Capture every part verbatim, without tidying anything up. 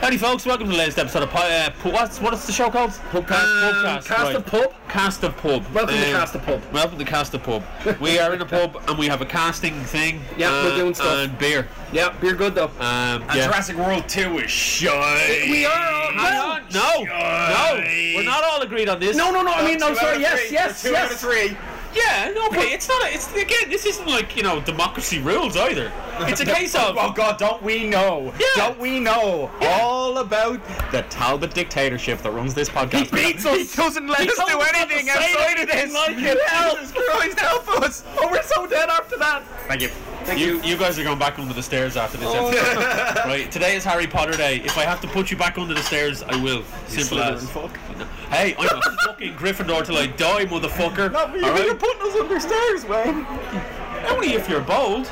Howdy folks, welcome to the latest episode of uh, what's what is the show called? Pubcast. Um, Pubcast. Cast right. of Pub. Cast of Pub. Welcome um, to Cast of Pub. Welcome to Cast of Pub. We are in a pub and we have a casting thing. Yeah, uh, we're doing stuff. And beer. Yeah, beer good though. Um, and yeah. Jurassic World two is shy. We are. Hang Well, on. No, no, we're not all agreed on this. no, no, no. I mean, no. Two out Sorry. of Yes, three. yes, Two yes. out of three. Yeah, no, okay. It's not. A, it's again. This isn't like you know democracy rules either. It's a case of. Oh God, don't we know? Yeah. Don't we know Yeah. all about the Talbot dictatorship that runs this podcast? He beats us. He doesn't let He us told do us not anything to say outside of this. anything like it. Help. Jesus Christ, help us! Oh, we're so dead after that. Thank you. Thank You, you. you guys are going back under the stairs after this Oh. episode. Right, today is Harry Potter Day. If I have to put you back under the stairs, I will. Simple as. Fuck. Hey, I'm a fucking Gryffindor till I die, motherfucker. No, but you're, Alright? you're putting us under stairs, Wayne. Only if you're bold.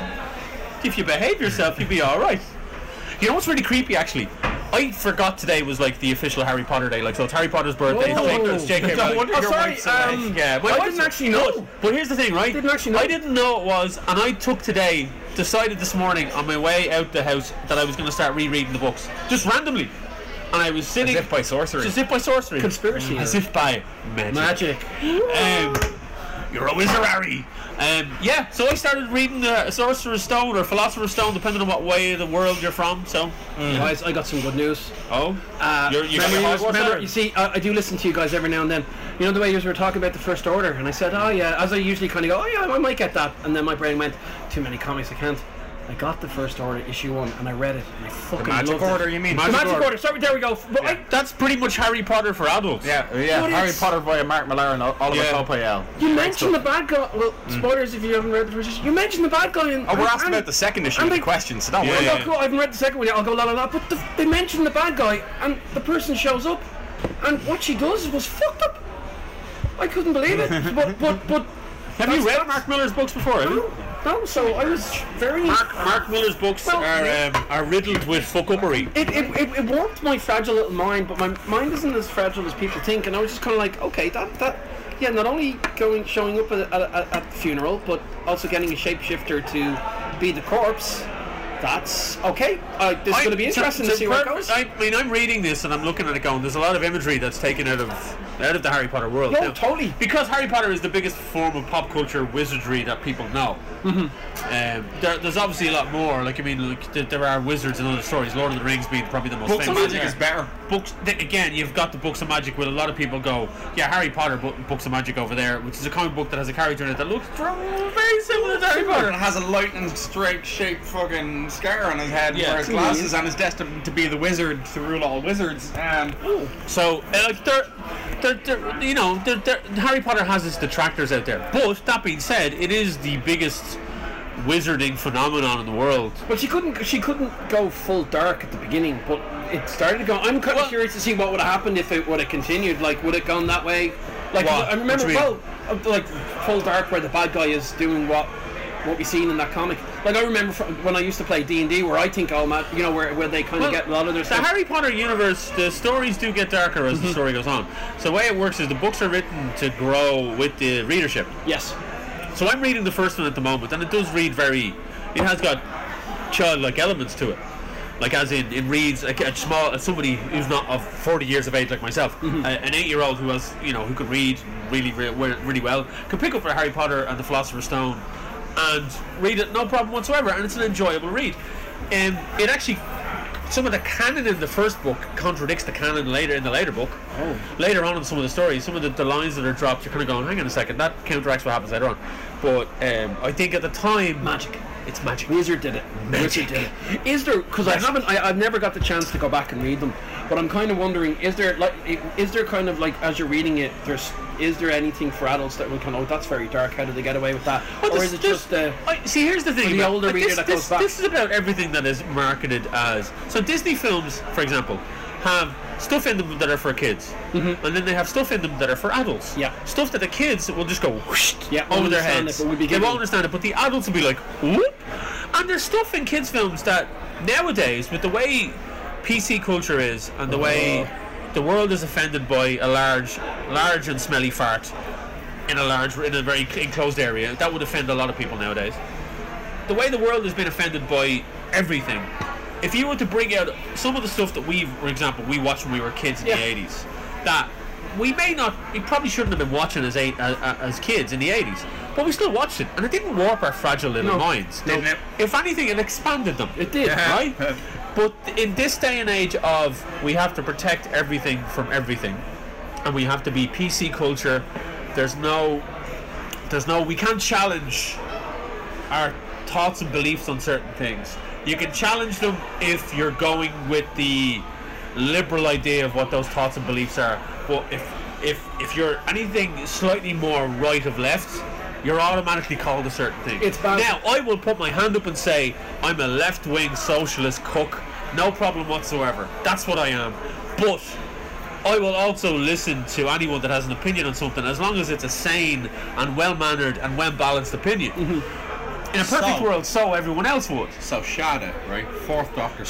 If you behave yourself, you'll be alright. You know what's really creepy, actually? I forgot today was like the official Harry Potter Day. Like, so it's Harry Potter's birthday. Oh. It's J K. No Rowling. wonder your wife's alive. Yeah, my I wife's- didn't actually know. But, but here's the thing, right? Didn't actually know. I didn't know it was, and I took today, decided this morning on my way out the house that I was going to start rereading the books, just randomly. And I was sitting. As if by sorcery. As if by sorcery. Conspiracy. As if by magic. Magic. Um, you're a wizard, Harry. Um, yeah, so I started reading uh, Sorcerer's Stone or Philosopher's Stone, depending on what way of the world you're from. So, Guys, I got some good news. oh, Uh, You're- you remember, got you, Hogwarts remember there? you see, I, I do listen to you guys every now and then. You know the way you were talking about the First Order, and I said, oh yeah, as I usually kind of go, oh yeah, I might get that, and then my brain went, too many comics, I can't. I got the First Order issue one, and I read it, and I fucking The Magic loved it. Order, you mean? The Magic Magic Order. Order. Sorry, there we go. But I, that's pretty much Harry Potter for adults. Yeah, yeah. But Harry it's- Potter by Mark Millar and Oliver Yeah. Coipel. you mentioned the bad guy. Well, spoilers if you haven't read the first issue. You mentioned the bad guy. In, Oh, we're and- asking about the second issue and of the they- question, so don't Yeah, worry. yeah. I'll go, I haven't read the second one yet. I'll go la la la. But the, they mentioned the bad guy, and the person shows up, and what she does was fucked up. I couldn't believe it. but but but. Have you that's- read that's- Mark Millar's books before? Have you? No, no. So I was very. Mark, Mark Millar's books Well, are um, are riddled with fuckupery. It, it, it, it warped my fragile little mind, but my mind isn't as fragile as people think, and I was just kind of like, okay, that that, yeah, not only going showing up at, at, at, at the funeral, but also getting a shapeshifter to be the corpse. That's okay. Uh, this is going to be interesting to, to see where it goes. I mean, I'm reading this and I'm looking at it going, there's a lot of imagery that's taken out of out of the Harry Potter world. No, Now, totally. Because Harry Potter is the biggest form of pop culture wizardry that people know. Mm-hmm. Um, there, there's obviously a lot more. Like I mean, like, there, there are wizards in other stories. Lord of the Rings being probably the most Books of famous. Magic is better. Books th- again. You've got the Books of Magic. Where a lot of people go, yeah, Harry Potter bo- Books of Magic over there, which is a comic book that has a character in it that looks very similar to Harry Potter. And has a lightning strike shaped fucking scar on his head, Yeah. wears glasses, and is destined to be the wizard to rule all wizards. Um, So, uh, like, they're, they're, they're, you know, they're, they're, Harry Potter has its detractors out there. But that being said, it is the biggest wizarding phenomenon in the world. But she couldn't. She couldn't go full dark at the beginning. But it started to go. I'm kind of Well- curious to see what would have happened if it would have continued. Like, would it gone that way? Like, What? I remember What do you well, uh, like full dark where the bad guy is doing what what we seen in that comic. Like, I remember from when I used to play D and D, where I think, oh man, you know, where where they kind of Well, get a lot of their the stuff. Harry Potter universe, the stories do get darker as the story goes on. So the way it works is the books are written to grow with the readership. Yes. So I'm reading the first one at the moment, and it does read very. It has got childlike elements to it, like as in it reads like a small somebody who's not of forty years of age like myself, Mm-hmm. a, an eight-year-old who has you know who can read really really, really well, can pick up for Harry Potter and the Philosopher's Stone, and read it no problem whatsoever, and it's an enjoyable read. And it actually. Some of the canon in the first book contradicts the canon later in the later book. Oh. Later on in some of the stories, some of the, the lines that are dropped, you're kind of going, hang on a second, that counteracts what happens later on. But um, I think at the time, Magic. it's magic. Wizard did it. Wizard did it. Is there? Because I haven't. I, I've never got the chance to go back and read them. But I'm kind of wondering: is there like? Is there kind of like as you're reading it? There's. Is there anything for adults that will kind of? Oh, that's very dark. How did they get away with that? Well, or this- is it this- just? Uh, I, see, here's the thing. for the about- older like, reader this, that this, goes back. this is about everything that is marketed as. So Disney films, for example, have stuff in them that are for kids, mm-hmm. and then they have stuff in them that are for adults. Yeah. Stuff that the kids will just go whoosh Yeah, over their understand heads. it, but we'd be they giving- won't understand it, but the adults will be like, whoop. And there's stuff in kids' films that nowadays, with the way P C culture is and the way the world is offended by a large, large and smelly fart in a large, in a very enclosed area, that would offend a lot of people nowadays. The way the world has been offended by everything, if you were to bring out some of the stuff that we, for example, we watched when we were kids in Yeah. the eighties, that we may not, we probably shouldn't have been watching as eight, uh, uh, as kids in the eighties, but we still watched it, and it didn't warp our fragile little No. minds. Didn't it? If anything, it expanded them. It did. Right? But in this day and age of we have to protect everything from everything, and we have to be P C culture, there's no, there's no, we can't challenge our thoughts and beliefs on certain things. You can challenge them if you're going with the liberal idea of what those thoughts and beliefs are. But if if if you're anything slightly more right of left, you're automatically called a certain thing. It's bad. Now, I will put my hand up and say I'm a left-wing socialist cook. No problem whatsoever. That's what I am. But I will also listen to anyone that has an opinion on something, as long as it's a sane and well-mannered and well-balanced opinion. Mm-hmm. In a perfect So- world, so everyone else would. So Shada, right? Fourth Doctor.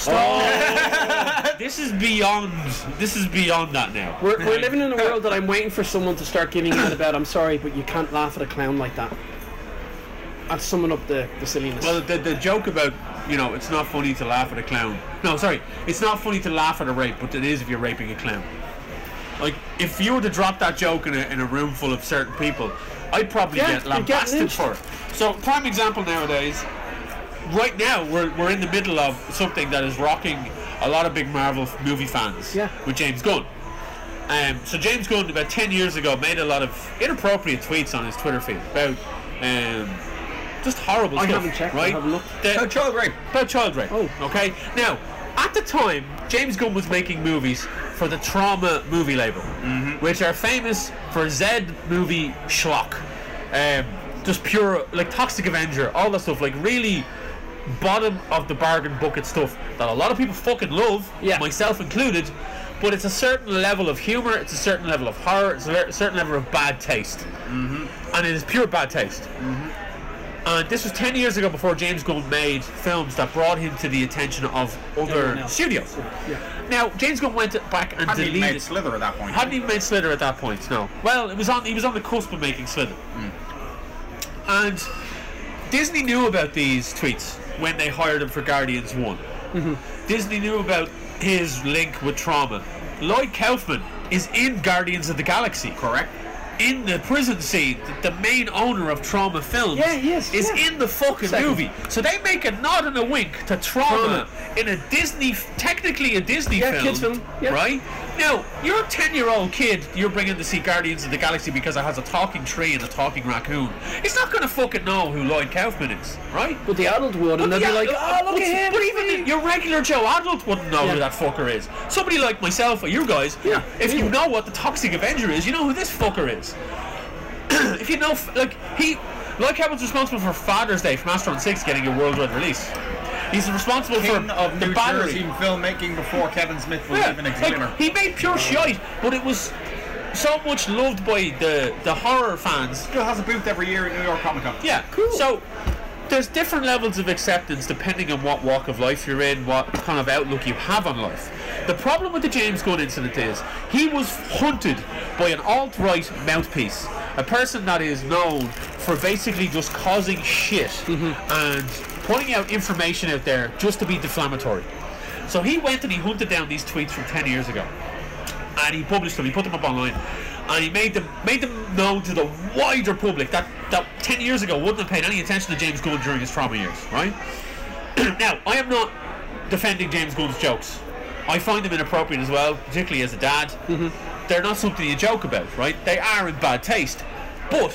Oh, this is beyond. This is beyond that now. We're, we're living in a world that I'm waiting for someone to start giving out about. I'm sorry, but you can't laugh at a clown like that. I'll summon up the, the silliness. Well, the, the joke about, you know, it's not funny to laugh at a clown. No, sorry, it's not funny to laugh at a rape, but it is if you're raping a clown. Like, if you were to drop that joke in a, in a room full of certain people, I'd probably Yeah, get you'd get lambasted lynched. for it. So, prime example nowadays, right now, we're, we're in the middle of something that is rocking a lot of big Marvel f- movie fans Yeah. with James Gunn. Um, so James Gunn, about ten years ago, made a lot of inappropriate tweets on his Twitter feed about um, just horrible I stuff. haven't checked, I right? haven't looked. The- Oh, child rape. about child rape. Oh. Okay. Now, at the time, James Gunn was making movies for the Trauma movie label, which are famous for Z movie schlock, um, just pure like Toxic Avenger, all that stuff, like really bottom of the bargain bucket stuff that a lot of people fucking love, Yeah. myself included. But it's a certain level of humor, it's a certain level of horror, it's a le- certain level of bad taste, mm-hmm. and it is pure bad taste. Mm-hmm. And this was ten years ago, before James Gunn made films that brought him to the attention of other Everyone else. studios. Yeah. Now, James Gunn went back and Hadn't even deleted. made Slither at that point. Hadn't even made Slither at that point. No. Well, it was on. He was on the cusp of making Slither. And Disney knew about these tweets when they hired him for Guardians One. Disney knew about his link with Trauma. Lloyd Kaufman is in Guardians of the Galaxy. Correct. In the prison scene, the, the main owner of Trauma Films Yeah, he is, is yeah. in the fucking Second. movie. So they make a nod and a wink to Trauma, in a Disney, technically a Disney Yeah, film, kids film, yeah. right? Now, you're a ten-year-old kid, you're bringing to see Guardians of the Galaxy because it has a talking tree and a talking raccoon. It's not going to fucking know who Lloyd Kaufman is, right? But the adult would, and they'd be Yeah, like, uh, oh, look but- at him. But even your regular Joe adult wouldn't know Yeah. who that fucker is. Somebody like myself or you guys, Yeah, if you me. know what the Toxic Avenger is, you know who this fucker is. If you know, f- like, he, Lloyd Kaufman's responsible for Father's Day from Astron six getting a worldwide release. He's responsible King for of the New battery. Jersey filmmaking before Kevin Smith was Yeah, even a like, glimmer. he made pure shite, but it was so much loved by the, the horror fans. Still has a booth every year at New York Comic Con. Yeah, Cool. So there's different levels of acceptance depending on what walk of life you're in, what kind of outlook you have on life. The problem with the James Gunn incident is he was hunted by an alt-right mouthpiece, a person that is known for basically just causing shit and putting out information out there just to be deflammatory. So he went and he hunted down these tweets from ten years ago, and he published them, he put them up online, and he made them made them known to the wider public that, that ten years ago wouldn't have paid any attention to James Gunn during his Trauma years, right? Now, I am not defending James Gunn's jokes. I find them inappropriate as well, particularly as a dad. They're not something you joke about, right? They are in bad taste. But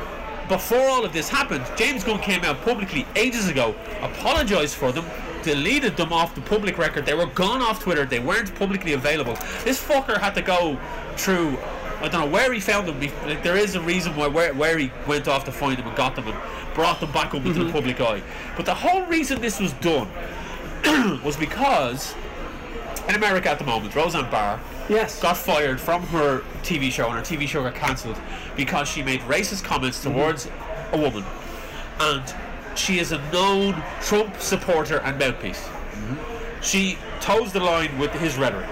before all of this happened, James Gunn came out publicly ages ago, apologised for them, deleted them off the public record. They were gone off Twitter. They weren't publicly available. This fucker had to go through, I don't know where he found them. Like, there is a reason why where, where he went off to find them and got them and brought them back up into the public eye. But the whole reason this was done was because in America at the moment, Roseanne Barr Yes. got fired from her T V show, and her T V show got cancelled because she made racist comments towards a woman, and she is a known Trump supporter and mouthpiece. She toes the line with his rhetoric,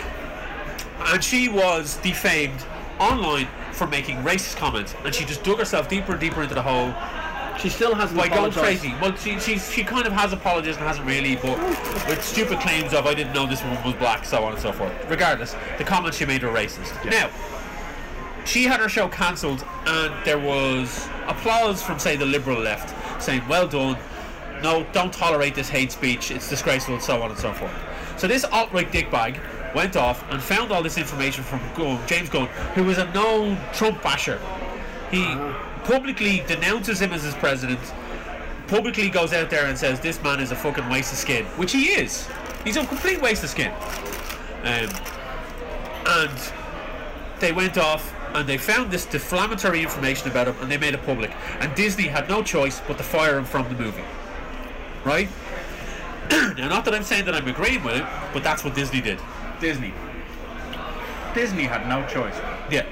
and she was defamed online for making racist comments, and she just dug herself deeper and deeper into the hole, She still hasn't by going apologised. crazy. Well, she she she kind of has apologised and hasn't really, but with stupid claims of I didn't know this woman was black, so on and so forth. Regardless, the comments she made were racist. Now, she had her show cancelled, and there was applause from, say, the liberal left, saying, "Well done. No, don't tolerate this hate speech. It's disgraceful," and so on and so forth. So this alt-right dickbag went off and found all this information from Gunn, James Gunn, who was a known Trump basher. He publicly denounces him as his president, publicly goes out there and says this man is a fucking waste of skin, which he is. He's a complete waste of skin. Um, and they went off and they found this defamatory information about him and they made it public. And Disney had no choice but to fire him from the movie. Right? Now, not that I'm saying that I'm agreeing with it, but that's what Disney did. Disney. Disney had no choice. Yeah.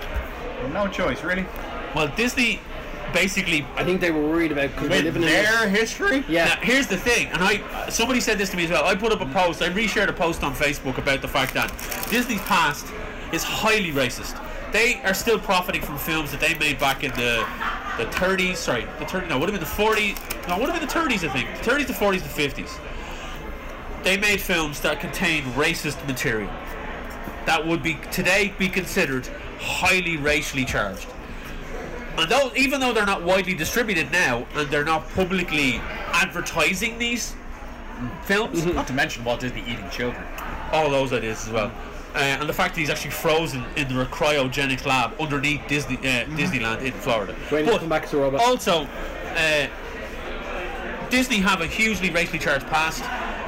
No choice, really. Well, Disney basically. I think they were worried about because they With live in their history? Yeah. Now, here's the thing, and I somebody said this to me as well. I put up a post, I reshared a post on Facebook about the fact that Disney's past is highly racist. They are still profiting from films that they made back in the the thirties. Sorry, the thirties. No, would have been the forties. No, would have been the thirties. I think the thirties, the forties, the fifties. They made films that contained racist material that would be today be considered highly racially charged. And though, even though they're not widely distributed now, and they're not publicly advertising these films, Not to mention Walt Disney eating children. all those ideas as well, uh, and the fact that he's actually frozen in the cryogenics lab underneath Disney uh, Disneyland in Florida. Waiting to But come back as a robot. also, uh, Disney have a hugely racially charged past.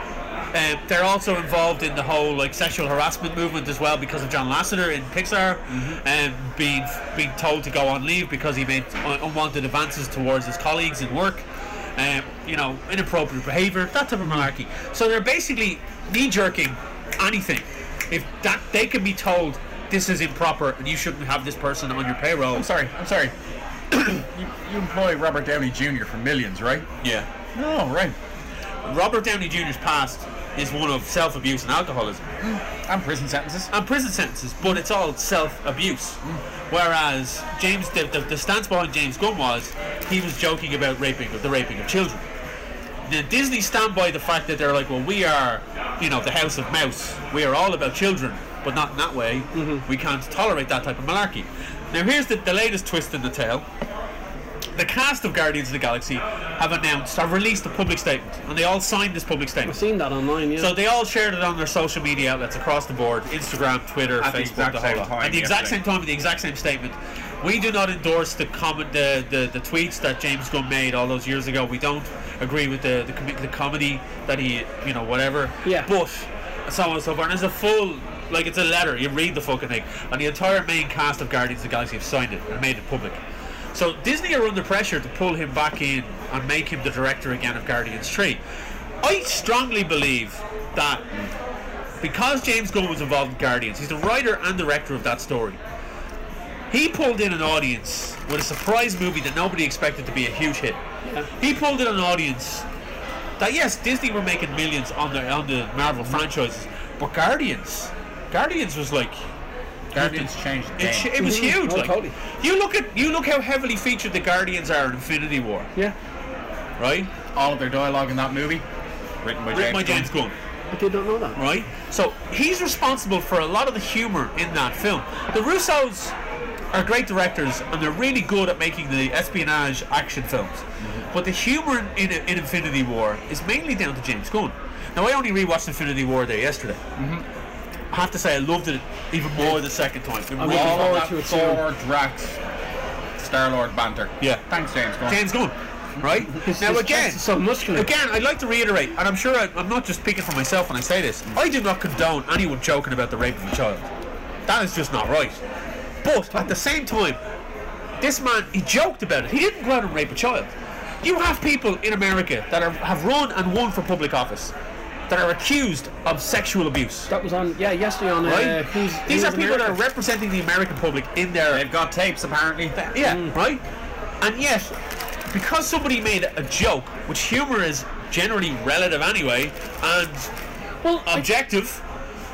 Um, they're also involved in the whole like sexual harassment movement as well because of John Lasseter in Pixar, and um, being being told to go on leave because he made un- unwanted advances towards his colleagues in work. Um, you know, inappropriate behaviour, that type of malarkey. So they're basically knee-jerking anything. If that they can be told this is improper and you shouldn't have this person on your payroll. I'm sorry, I'm sorry. you, you employ Robert Downey Junior for millions, right? Yeah. No, right. Robert Downey Junior's past is one of self-abuse and alcoholism. And prison sentences. And prison sentences, but it's all self-abuse. Whereas James, the, the, the stance behind James Gunn was he was joking about raping the raping of children. The Disney stand by the fact that they're like, well, we are, you know, the House of Mouse. We are all about children, but not in that way. We can't tolerate that type of malarkey. Now, here's the, the latest twist in the tale. The cast of Guardians of the Galaxy have announced, have released a public statement, and they all signed this public I've statement. seen that online, yeah. So they all shared it on their social media outlets across the board: Instagram, Twitter, At the Facebook, exact the whole same lot. time At the exact yesterday. same time, with the exact same statement. We do not endorse the comment, the, the, the tweets that James Gunn made all those years ago. We don't agree with the the, com- the comedy that he, you know, whatever. Yeah. But so on and so forth. And it's a full, like it's a letter. You read the fucking thing, and the entire main cast of Guardians of the Galaxy have signed it and made it public. So Disney are under pressure to pull him back in and make him the director again of Guardians three. I strongly believe that because James Gunn was involved in Guardians, he's the writer and director of that story. He pulled in an audience with a surprise movie that nobody expected to be a huge hit. He pulled in an audience that, yes, Disney were making millions on the on the Marvel franchises, but Guardians, Guardians was like. Guardians changed the It, game. sh- it was Mhm. huge. Oh, like, totally. you look at you look how heavily featured the Guardians are in Infinity War, yeah. right? All of their dialogue in that movie, written by Written by James James Gunn. Gunn, I did not know that. right? So he's responsible for a lot of the humor in that film. The Russos are great directors and they're really good at making the espionage action films, but the humor in, in, in Infinity War is mainly down to James Gunn. Now, I only rewatched Infinity War there yesterday. I have to say I loved it even more the second time. It I'm really- looking All forward of to that it soon. Thor, Drax, Star-Lord banter. Yeah. Thanks, James Gunn. James Gunn, right? His- now his again, chest is so muscular. again, I'd like to reiterate, and I'm sure I, I'm not just speaking for myself when I say this. I do not condone anyone joking about the rape of a child. That is just not right. But at the same time, this man, he joked about it. He didn't go out and rape a child. You have people in America that are, have run and won for public office that are accused of sexual abuse. That was on, yeah, yesterday on. Right? Uh, who's, These Who's are people that are America? representing the American public in their They've got tapes, apparently. yeah, right? And yet, because somebody made a joke, which humour is generally relative anyway, and Well, I- objective,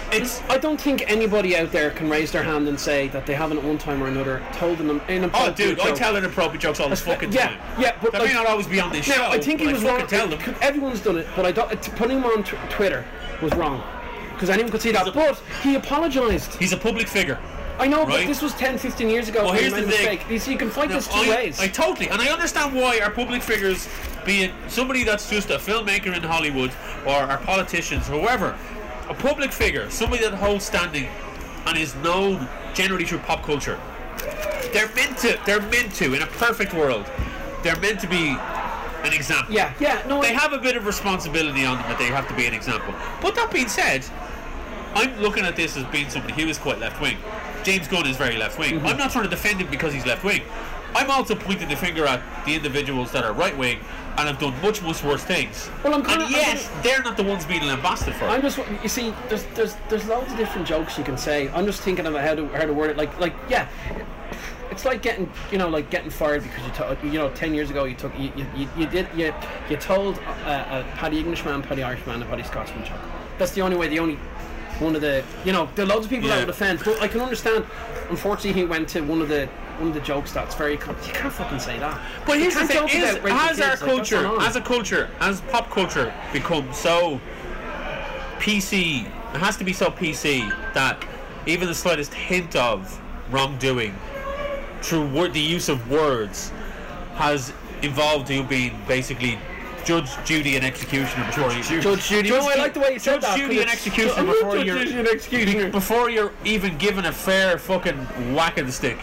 It's I don't think anybody out there can raise their hand and say that they haven't at one time or another told an oh, inappropriate dude, I joke. tell inappropriate jokes all the fucking yeah, time. yeah, but That like, may not always be on this now, show. I think he but was I wrong. fucking tell them. Everyone's done it, but I don't. T- putting him on t- Twitter was wrong because anyone could see that. a- But he apologised. He's a public figure. I know, Right. but this was ten, fifteen years ago. Well, when here's he the made a thing. mistake. You see, you can fight Now, this two I, ways. I totally, and I understand why our public figures, be it somebody that's just a filmmaker in Hollywood or our politicians, whoever, a public figure, somebody that holds standing and is known generally through pop culture, they're meant to, they're meant to, in a perfect world, they're meant to be an example. yeah, yeah, no, They I- have a bit of responsibility on them that they have to be an example. But that being said, I'm looking at this as being somebody who is quite left wing. James Gunn is very left wing. Mm-hmm. I'm not trying to defend him because he's left wing. I'm also pointing the finger at the individuals that are right wing and have done much, much worse things. Well, I'm kinda- and I'm yet, kinda- they're not the ones being lambasted for it. I'm just, you see, there's there's there's loads of different jokes you can say. I'm just thinking about how to how to word it. Like like yeah, it's like getting you know like getting fired because you told you know ten years ago you took you you, you, you did you you told uh, uh, Paddy Englishman, Paddy Irishman, and Paddy Scotsman joke. That's the only way. The only one of the you know there are loads of people Yeah. that would offend. But I can understand. Unfortunately, he went to one of the one of the jokes that's very. Com- you can't fucking say that. But You here's the can't thing: joke is, about raping has kids, our like, that's culture, not on. as a culture, as pop culture, become so P C? It has to be so P C that even the slightest hint of wrongdoing through word, the use of words has evolved to being basically judge, jury, and executioner before you. Judge Judy. No, I like the way you said Judge, that. Judy, 'cause and it's- executioner I love before Judge you're Judy and executioner. before you're even given a fair fucking whack of the stick.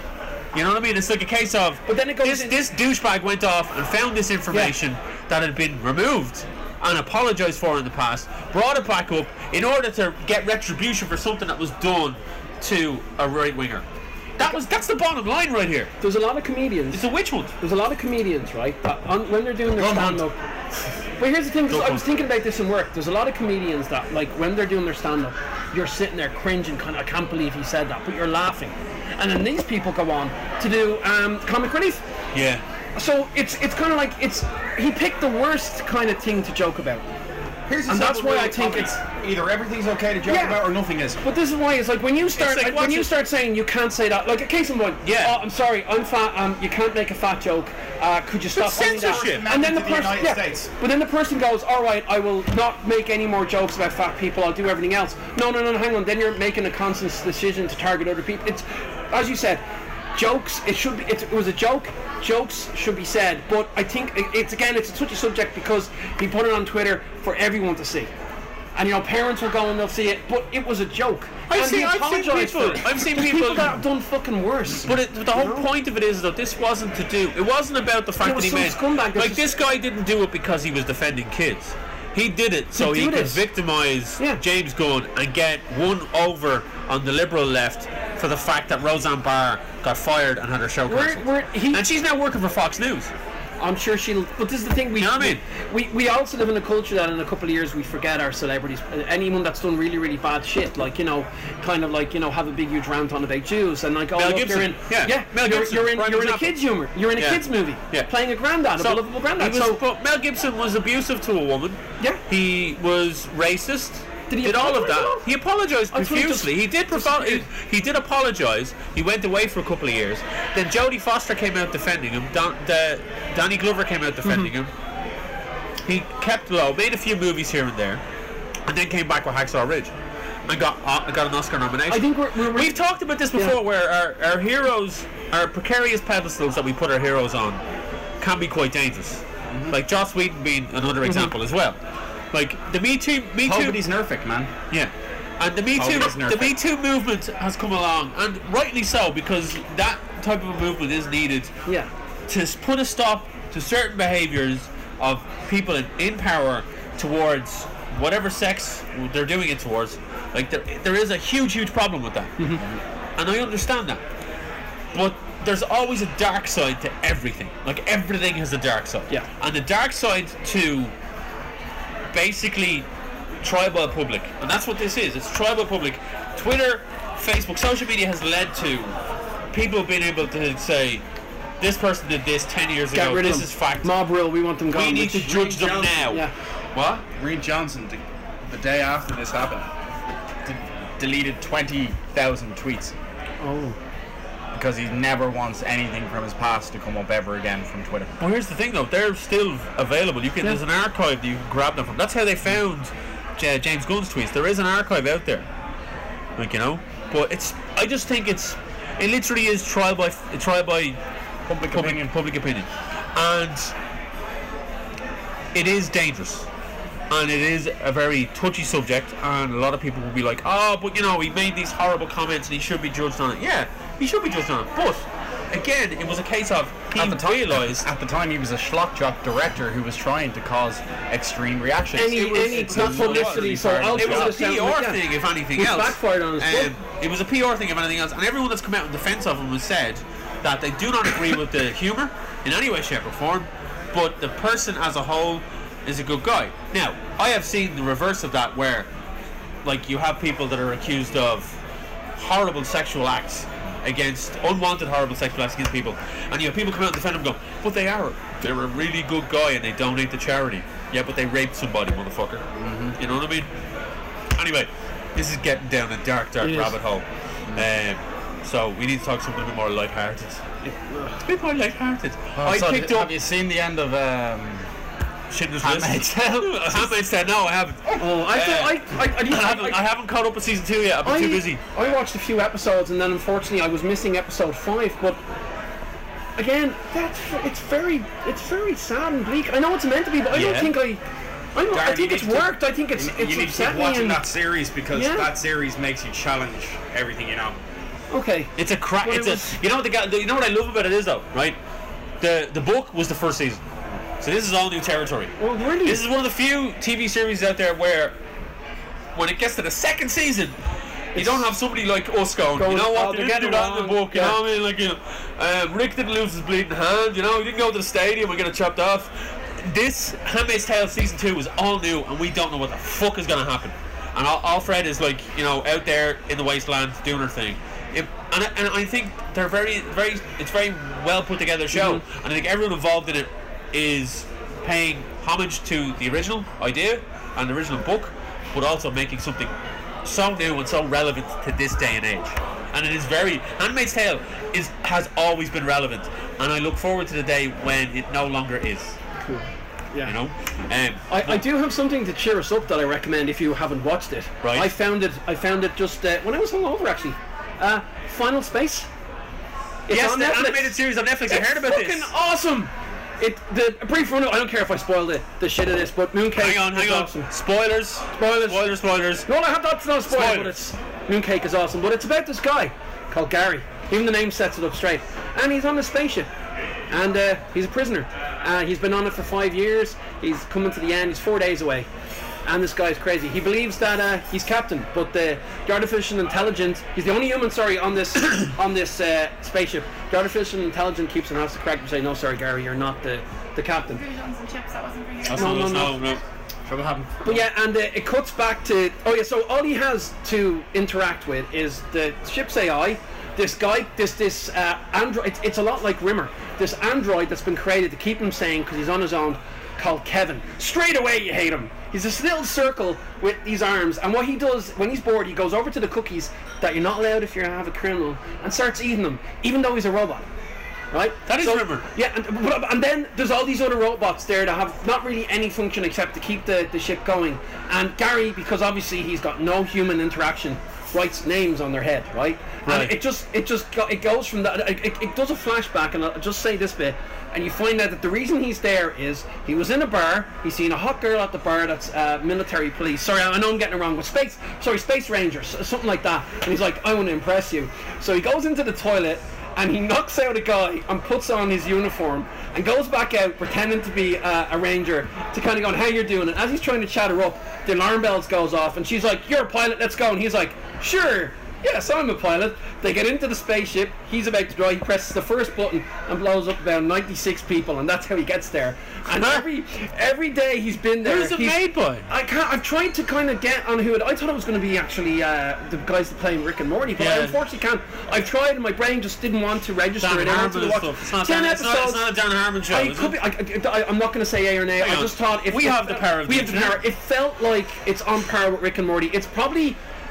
You know what I mean? It's like a case of But then it goes this, in- this douchebag went off and found this information that had been removed and apologised for in the past, brought it back up in order to get retribution for something that was done to a right winger. That was that's the bottom line right here. There's a lot of comedians. It's a witch hunt. There's a lot of comedians, right? That on, when they're doing their Rum stand up. But here's the thing, 'cause Go I on. was thinking about this in work. There's a lot of comedians that, like, when they're doing their stand up, you're sitting there cringing, kind of, I can't believe he said that, but you're laughing. And then these people go on to do um, comic relief. Yeah. So it's it's kind of like it's he picked the worst kind of thing to joke about. Here's the And that's simple why rule I of think comedy. it's- either everything's okay to joke Yeah. about or nothing is. But this is why it's like when you start like, like, what's when you it- start saying you can't say that, like a case in point. Yeah. Oh, I'm sorry, I'm fat. Um, you can't make a fat joke. Uh, could you stop saying that? censorship. And then the To the person, United yeah. States. But then the person goes, all right, I will not make any more jokes about fat people. I'll do everything else. No, no, no, no hang on. Then you're making a conscious decision to target other people. It's, as you said, jokes. It should be. It, it was a joke. Jokes should be said. But I think it, it's again, it's such a subject because he put it on Twitter for everyone to see. And you know, parents will go and they'll see it, but it was a joke. I've and seen- he I've seen apologised people- for it. I've seen There's people- that have done fucking worse. But it, the whole know? point of it is that this wasn't to do. It wasn't about the fact It was that he some made. scumbag that Like just- this guy didn't do it because he was defending kids. He did it so do he could this. victimise Yeah. James Gunn and get one over on the Liberal left for the fact that Roseanne Barr got fired and had her show We're- cancelled. we're- he- And she's now working for Fox News. I'm sure she'll. But this is the thing. We, You know what I mean? we we also live in a culture that in a couple of years we forget our celebrities. Uh, Anyone that's done really really bad shit, like you know, kind of like you know, have a big huge rant on about Jews and like, oh Mel look, Gibson. you're in, Yeah. yeah, Mel you're, Gibson, you're in, prime you're in a example. kids humor, you're in a Yeah. kids movie, Yeah. playing a granddad, a So, lovable granddad. he was, So but Mel Gibson was abusive to a woman. Yeah. He was racist. Did he did all of apologise that? at all? He apologized I thought he profusely. just He did. Profo- he, he did apologise. He went away for a couple of years. Then Jodie Foster came out defending him. Don, the, Danny Glover came out defending Mm-hmm. him. He kept low, made a few movies here and there, and then came back with Hacksaw Ridge, and got uh, got an Oscar nomination. I think we're, we're, We've talked about this before, Yeah. where our, our heroes, our precarious pedestals that we put our heroes on, can be quite dangerous. Like Joss Whedon being another example as well. Like the Me Too, Me Too, Nobody's Nerfic, man. yeah, and the Me Oh, Too, it is the nerfed. Me Too movement has come along, and rightly so, because that type of a movement is needed yeah. to s- put a stop to certain behaviours of people in, in power towards whatever sex they're doing it towards. Like there, there is a huge, huge problem with that, and I understand that. But there's always a dark side to everything. Like everything has a dark side. Yeah. And the dark side to basically tribal public, and that's what this is. It's tribal public. Twitter, Facebook, social media has led to people being able to say, "This person did this ten years Get ago. rid of This them. is fact. Mob rule. We want them gone. We need to Which is- judge them Johnson, now." Yeah. What? Reed Johnson, the, the day after this happened, did deleted twenty thousand tweets Oh. because he never wants anything from his past to come up ever again from Twitter. Well, here's the thing though, they're still available. You can Yeah. there's an archive that you can grab them from. That's how they found J- James Gunn's tweets. There is an archive out there, like you know. But it's I just think it's it literally is trial by trial by Public public opinion. public opinion, and it is dangerous. And it is a very touchy subject, and a lot of people will be like, oh, but you know, he made these horrible comments and he should be judged on it. Yeah, he should be judged on it. But, again, it was a case of he At the time, realised... at the time, he was a schlock jock director who was trying to cause extreme reactions. Any, It was- any it's not a- publicity, so part of I'll the It was job. a P R thing, if anything Which else. backfired on us, Um, it was a P R thing, if anything else. And everyone that's come out in defence of him has said that they do not agree with the humour in any way, shape or form, but the person as a whole is a good guy. Now, I have seen the reverse of that, where like you have people that are accused of horrible sexual acts against unwanted horrible sexual acts against people, and you have people come out and defend them, go, but they are they're a really good guy and they donate to charity. Yeah, but they raped somebody, motherfucker. Mm-hmm. You know what I mean? Anyway, this is getting down a dark, dark It is. rabbit hole. Um, so we need to talk something a bit more lighthearted. A bit more lighthearted. Oh, I so picked have up you seen the end of um, Schindler's Handmaid's List. Tale? Handmaid's Tale. No, I haven't. Oh, I, Uh, thought, I, I, I, didn't- I haven't. I haven't caught up with season two yet. I've been I, too busy. I watched a few episodes and then unfortunately I was missing episode five. But again, that's it's very it's very sad and bleak. I know it's meant to be, but I Yeah. don't think I. I, don't, I Darren, think you it's need to- worked. I think it's You, it's you need to keep upsetting watching and that series because Yeah. that series makes you challenge everything you know. okay. It's a crack. But It's it a. was- You know what the guy. You know what I love about it is though, right? The the book was the first season, so this is all new territory. Well, really, This is one of the few T V series out there where, when it gets to the second season, you don't have somebody like us going, Going, you know "Oh, what, they they're didn't do getting that in the wrong." book, you Yeah. know what I mean? Like, you know, um, Rick didn't lose his bleeding hand, you know, he didn't go to the stadium and get it chopped off. This Handmaid's Tale season two is all new, and we don't know what the fuck is going to happen. And Al- Alfred is like, you know, out there in the wasteland doing her thing. It, and, I, and I think they're very, very, it's very well put together show, Mm-hmm. and I think everyone involved in it is paying homage to the original idea and the original book, but also making something so new and so relevant to this day and age. And it is very Handmaid's Tale is has always been relevant, and I look forward to the day when it no longer is. cool. Yeah. You know, um, I, I do have something to cheer us up that I recommend if you haven't watched it. Right. I found it. I found it just uh, when I was hungover actually. Uh, Final Space. It's yes, on the Netflix. animated series on Netflix. I It's heard about fucking this. awesome. It the a brief run. I don't care if I spoil the, the shit of this, but Mooncake. Hang on, is hang on. awesome. Spoilers. Spoilers. Spoilers. Spoilers. No, I have that's not a spoiler, Spoilers. but it's Mooncake is awesome. But it's about this guy called Gary. Even the name sets it up straight. And he's on a spaceship, and uh, he's a prisoner. Uh, he's been on it for five years. He's coming to the end. He's four days away. And this guy's crazy. He believes that uh, he's captain, but the, the artificial intelligence. He's the only human, sorry, on this on this uh, spaceship. The artificial intelligence keeps and has to correct him, say, "No, sorry, Gary, you're not the the captain." Visions and chips, that wasn't for you. That's No, no, no, no, no. So what happened? But yeah, and uh, it cuts back to oh yeah. So all he has to interact with is the ship's A I. This guy, this this uh, android. It's, it's a lot like Rimmer. This android that's been created to keep him sane because he's on his own, called Kevin. Straight away, you hate him. He's this little circle with these arms, and what he does when he's bored, he goes over to the cookies that you're not allowed if you have a criminal, and starts eating them, even though he's a robot. Right? That is So- Rimmer. Yeah, and, but- and then there's all these other robots there that have not really any function except to keep the, the ship going. And Gary, because obviously he's got no human interaction, writes names on their head, right? Right. And it just it just go, it goes from that. It, it, it does a flashback, and I'll just say this bit, and you find out that the reason he's there is he was in a bar. He's seen a hot girl at the bar that's uh, military police. Sorry, I know I'm getting it wrong, but space. Sorry, space rangers, something like that. And he's like, I want to impress you. So he goes into the toilet. And he knocks out a guy and puts on his uniform and goes back out pretending to be uh, a ranger to kind of go, how you're doing? And as he's trying to chat her up, the alarm bells goes off and she's like, you're a pilot, let's go. And he's like, sure, yes, I'm a pilot. They get into the spaceship, he's about to drive, he presses the first button and blows up about ninety-six people, and that's how he gets there. And every every day he's been there. Who's it he's- made by? I can't. I've tried to kind of get on who it. I thought it was going to be actually uh, the guys that playing Rick and Morty, but I Yeah. unfortunately can't. I've tried, and my brain just didn't want to register Dan it. I wanted Harmon to and watch stuff. It's not, ten Dan, it's, not, episodes. it's not a Dan Harmon show. I is could it? be. I, I, I'm not going to say A or nay. Hang I on. just thought if We it have the felt- power of we the have the internet. power. It felt like it's on par with Rick and Morty. It's probably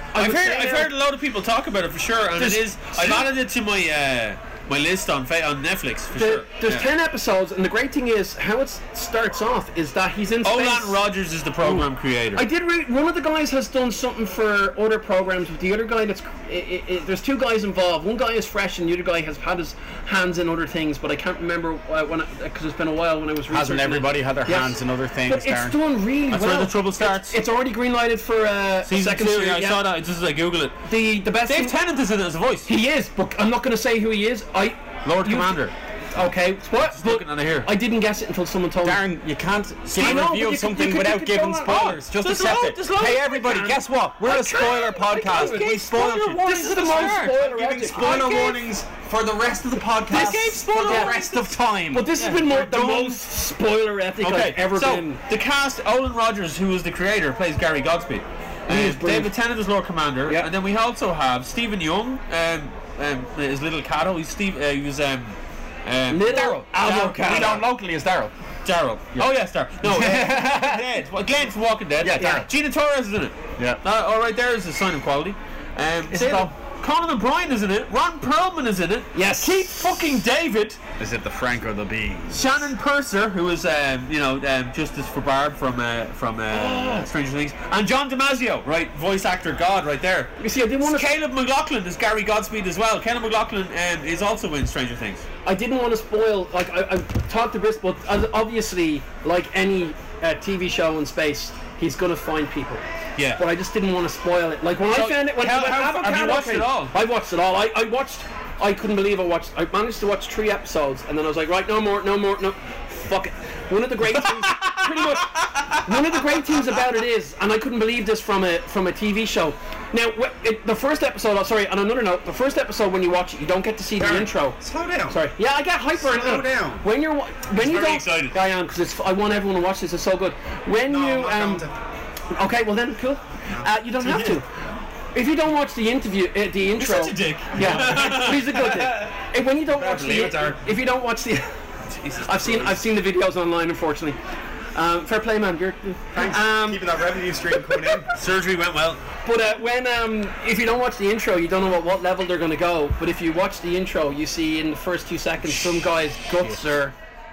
I I've would heard, say I've now- heard a lot of people talk about it for sure, and There's it is. I've two- added it to my uh, my list on fa- on Netflix for The, sure. there's Yeah. ten episodes, and the great thing is how it s- starts off is that he's in space. Olan Rogers is the program creator. I did read one of the guys has done something for other programs, but the other guy that's i i there's two guys involved. One guy is fresh, and the other guy has had his hands in other things. But I can't remember uh, when because it's been a while when I was researching. Hasn't everybody it. had their Yes. hands in other things, But it's Darren? done really That's well. where the trouble starts. It's, it's already green lighted for uh, Season second two, series. yeah, I yeah. saw that. Just as I Google it. The the best. Dave thing- Tennant is in it as a voice. He is, but I'm not going to say who he is. I Lord you- Commander. Okay, what? Just But looking at it here. I didn't guess it until someone told me. Darren, you can't give I a know, but review you of could- something you could- without you could giving go on. spoilers. Oh, Just there's accept lo- it. there's loads Hey, I everybody, can't. guess what? We're I a spoiler can't. I podcast. can't. We spoil Spoiler you. warnings This is at the the most start. spoiler Giving epic. spoiler I gave- warnings for the rest of the podcast. gave for spoiler the warnings. rest of time. But this has been more, the Done. most spoiler epic Okay, I've ever so been. the cast: Olan Rogers, who is the creator, plays Gary Godspeed. He is Uh, brilliant. David Tennant is Lord Commander, Yeah. and then we also have Stephen Young, um, um, his little Cato. He's Steve. Uh, he was um, um, Little Daryl. avocado. We know locally as Daryl. Daryl. Oh yes, Daryl. No, uh, Dead. Well, Glenn from Walking Dead. Yeah, Daryl. Gina Torres is in it. Yeah. Uh, all right, there is a sign of quality. Um, Is it David- though? Conan O'Brien is in it. Ron Perlman is in it. Yes. Keith fucking David. Is it the Frank or the Bean? Shannon Purser, who is um, you know um, Justice for Barb from uh, from uh, Oh. Stranger Things, and John Damasio, right, voice actor God, right there. You see, I didn't want to. Caleb McLaughlin is Gary Godspeed as well. Caleb McLaughlin um, is also in Stranger Things. I didn't want to spoil. Like I, I talked to this, but as- obviously, like any uh, T V show in space, he's gonna find people. Yeah. But I just didn't want to spoil it. Like when So, I found it, when, how- when how- Avocado have you watched came- it all? I watched it all. I, I watched. I couldn't believe I watched. I managed to watch three episodes, and then I was like, right, no more, no more, no. Fuck it. One of the great things, pretty much. One of the great things about it is, and I couldn't believe this from a from a T V show. Now, wh- it, the first episode. Oh, sorry. On another note, the first episode when you watch it, you don't get to see the Darren, intro. Slow down. Sorry. Yeah, I get hyper. Slow uh, down. When you're wa- when you very don't. excited. I am because it's. I want everyone to watch this. It's so good. When No, you I'm not um. going to. Okay, well then, cool. Uh, you don't have to. If you don't watch the interview, uh, the intro. such a dick. Yeah, he's a good dick. Uh, When you don't watch believe it, the, Darren. if you don't watch the, Jesus I've seen I've seen the videos online. Unfortunately, um, fair play, man. You're, Thanks. um, Keeping that revenue stream coming in. Surgery went well. but uh, when um, if you don't watch the intro, you don't know at what level they're going to go. But if you watch the intro, you see in the first two seconds some guy's guts are.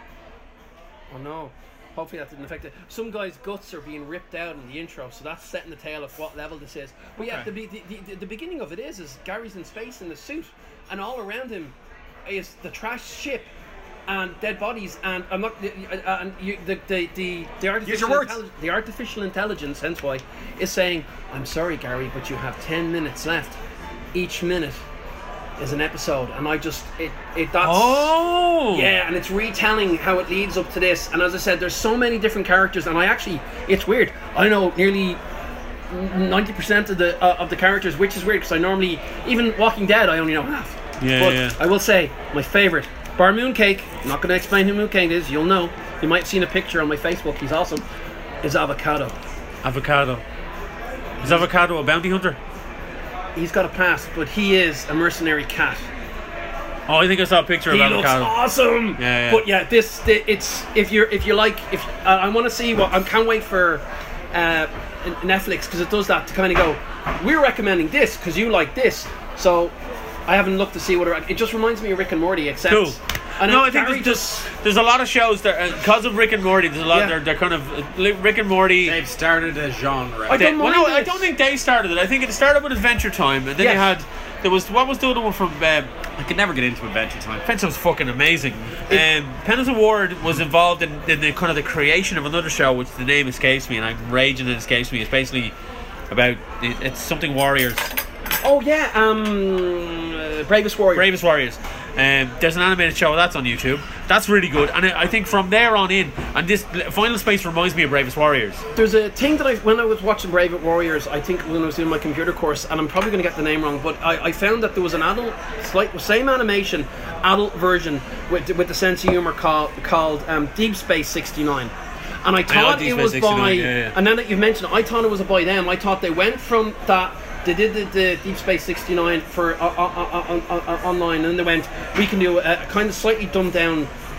Oh no. Hopefully that didn't affect it. Some guy's guts are being ripped out in the intro, so that's setting the tale of what level this is. But yeah, Okay. the, be- the, the the beginning of it is is Gary's in space in the suit, and all around him is the trash ship and dead bodies. And I'm not uh, and you, the the the the artificial words. intelli- the artificial intelligence, hence why, is saying, "I'm sorry, Gary, but you have ten minutes left. Each minute is an episode." And I just it it that's. Oh. Yeah, and it's retelling how it leads up to this. And as I said, there's so many different characters, and I actually, it's weird. I know nearly ninety percent of the uh, of the characters, which is weird because I normally, even Walking Dead, I only know half. Yeah, but yeah. I will say, my favorite, Bar Mooncake, I'm not going to explain who Mooncake is, you'll know. You might have seen a picture on my Facebook, he's awesome, is Avocado. Avocado. Is Avocado a bounty hunter? He's got a past, but he is a mercenary cat. Oh, I think I saw a picture He of looks Avocado. awesome. Yeah, yeah. But yeah, this th- it's if you're if you like if uh, I want to see what I can't wait for uh, Netflix because it does that to kind of go. We're recommending this because you like this, so I haven't looked to see what it, it just reminds me of Rick and Morty. Except Cool. and No, uh, I think Gary there's, just there's, there's a lot of shows that, because of Rick and Morty, there's a lot. Yeah. They're, they're kind of uh, li- Rick and Morty. They've started a genre. I They- don't well, mind no, I this. don't think they started it. I think it started with Adventure Time, and then Yes. you had there was what was the other one from um, I could never get into Adventure Time. Adventure was fucking amazing. Um, Pendleton Ward was involved in, in the kind of the creation of another show, which the name escapes me, and I'm raging it escapes me. It's basically about it, it's something Warriors, oh yeah um uh, Bravest Warrior. Bravest Warriors. Um, there's an animated show that's on YouTube. That's really good, and I, I think from there on in, and this Final Space reminds me of Bravest Warriors. There's a thing that I when I was watching Brave Warriors, I think when I was doing my computer course, and I'm probably going to get the name wrong, but I, I found that there was an adult, slight same animation, adult version with with the sense of humor called called um, Deep Space sixty-nine. And I thought Deep it Space was by, sixty-nine, yeah, yeah. and now that you've mentioned it, I thought it was by them. I thought they went from that. They did the, the Deep Space sixty-nine for uh, uh, uh, uh, uh, uh, online, and then they went, we can do a, a kind of slightly dumbed down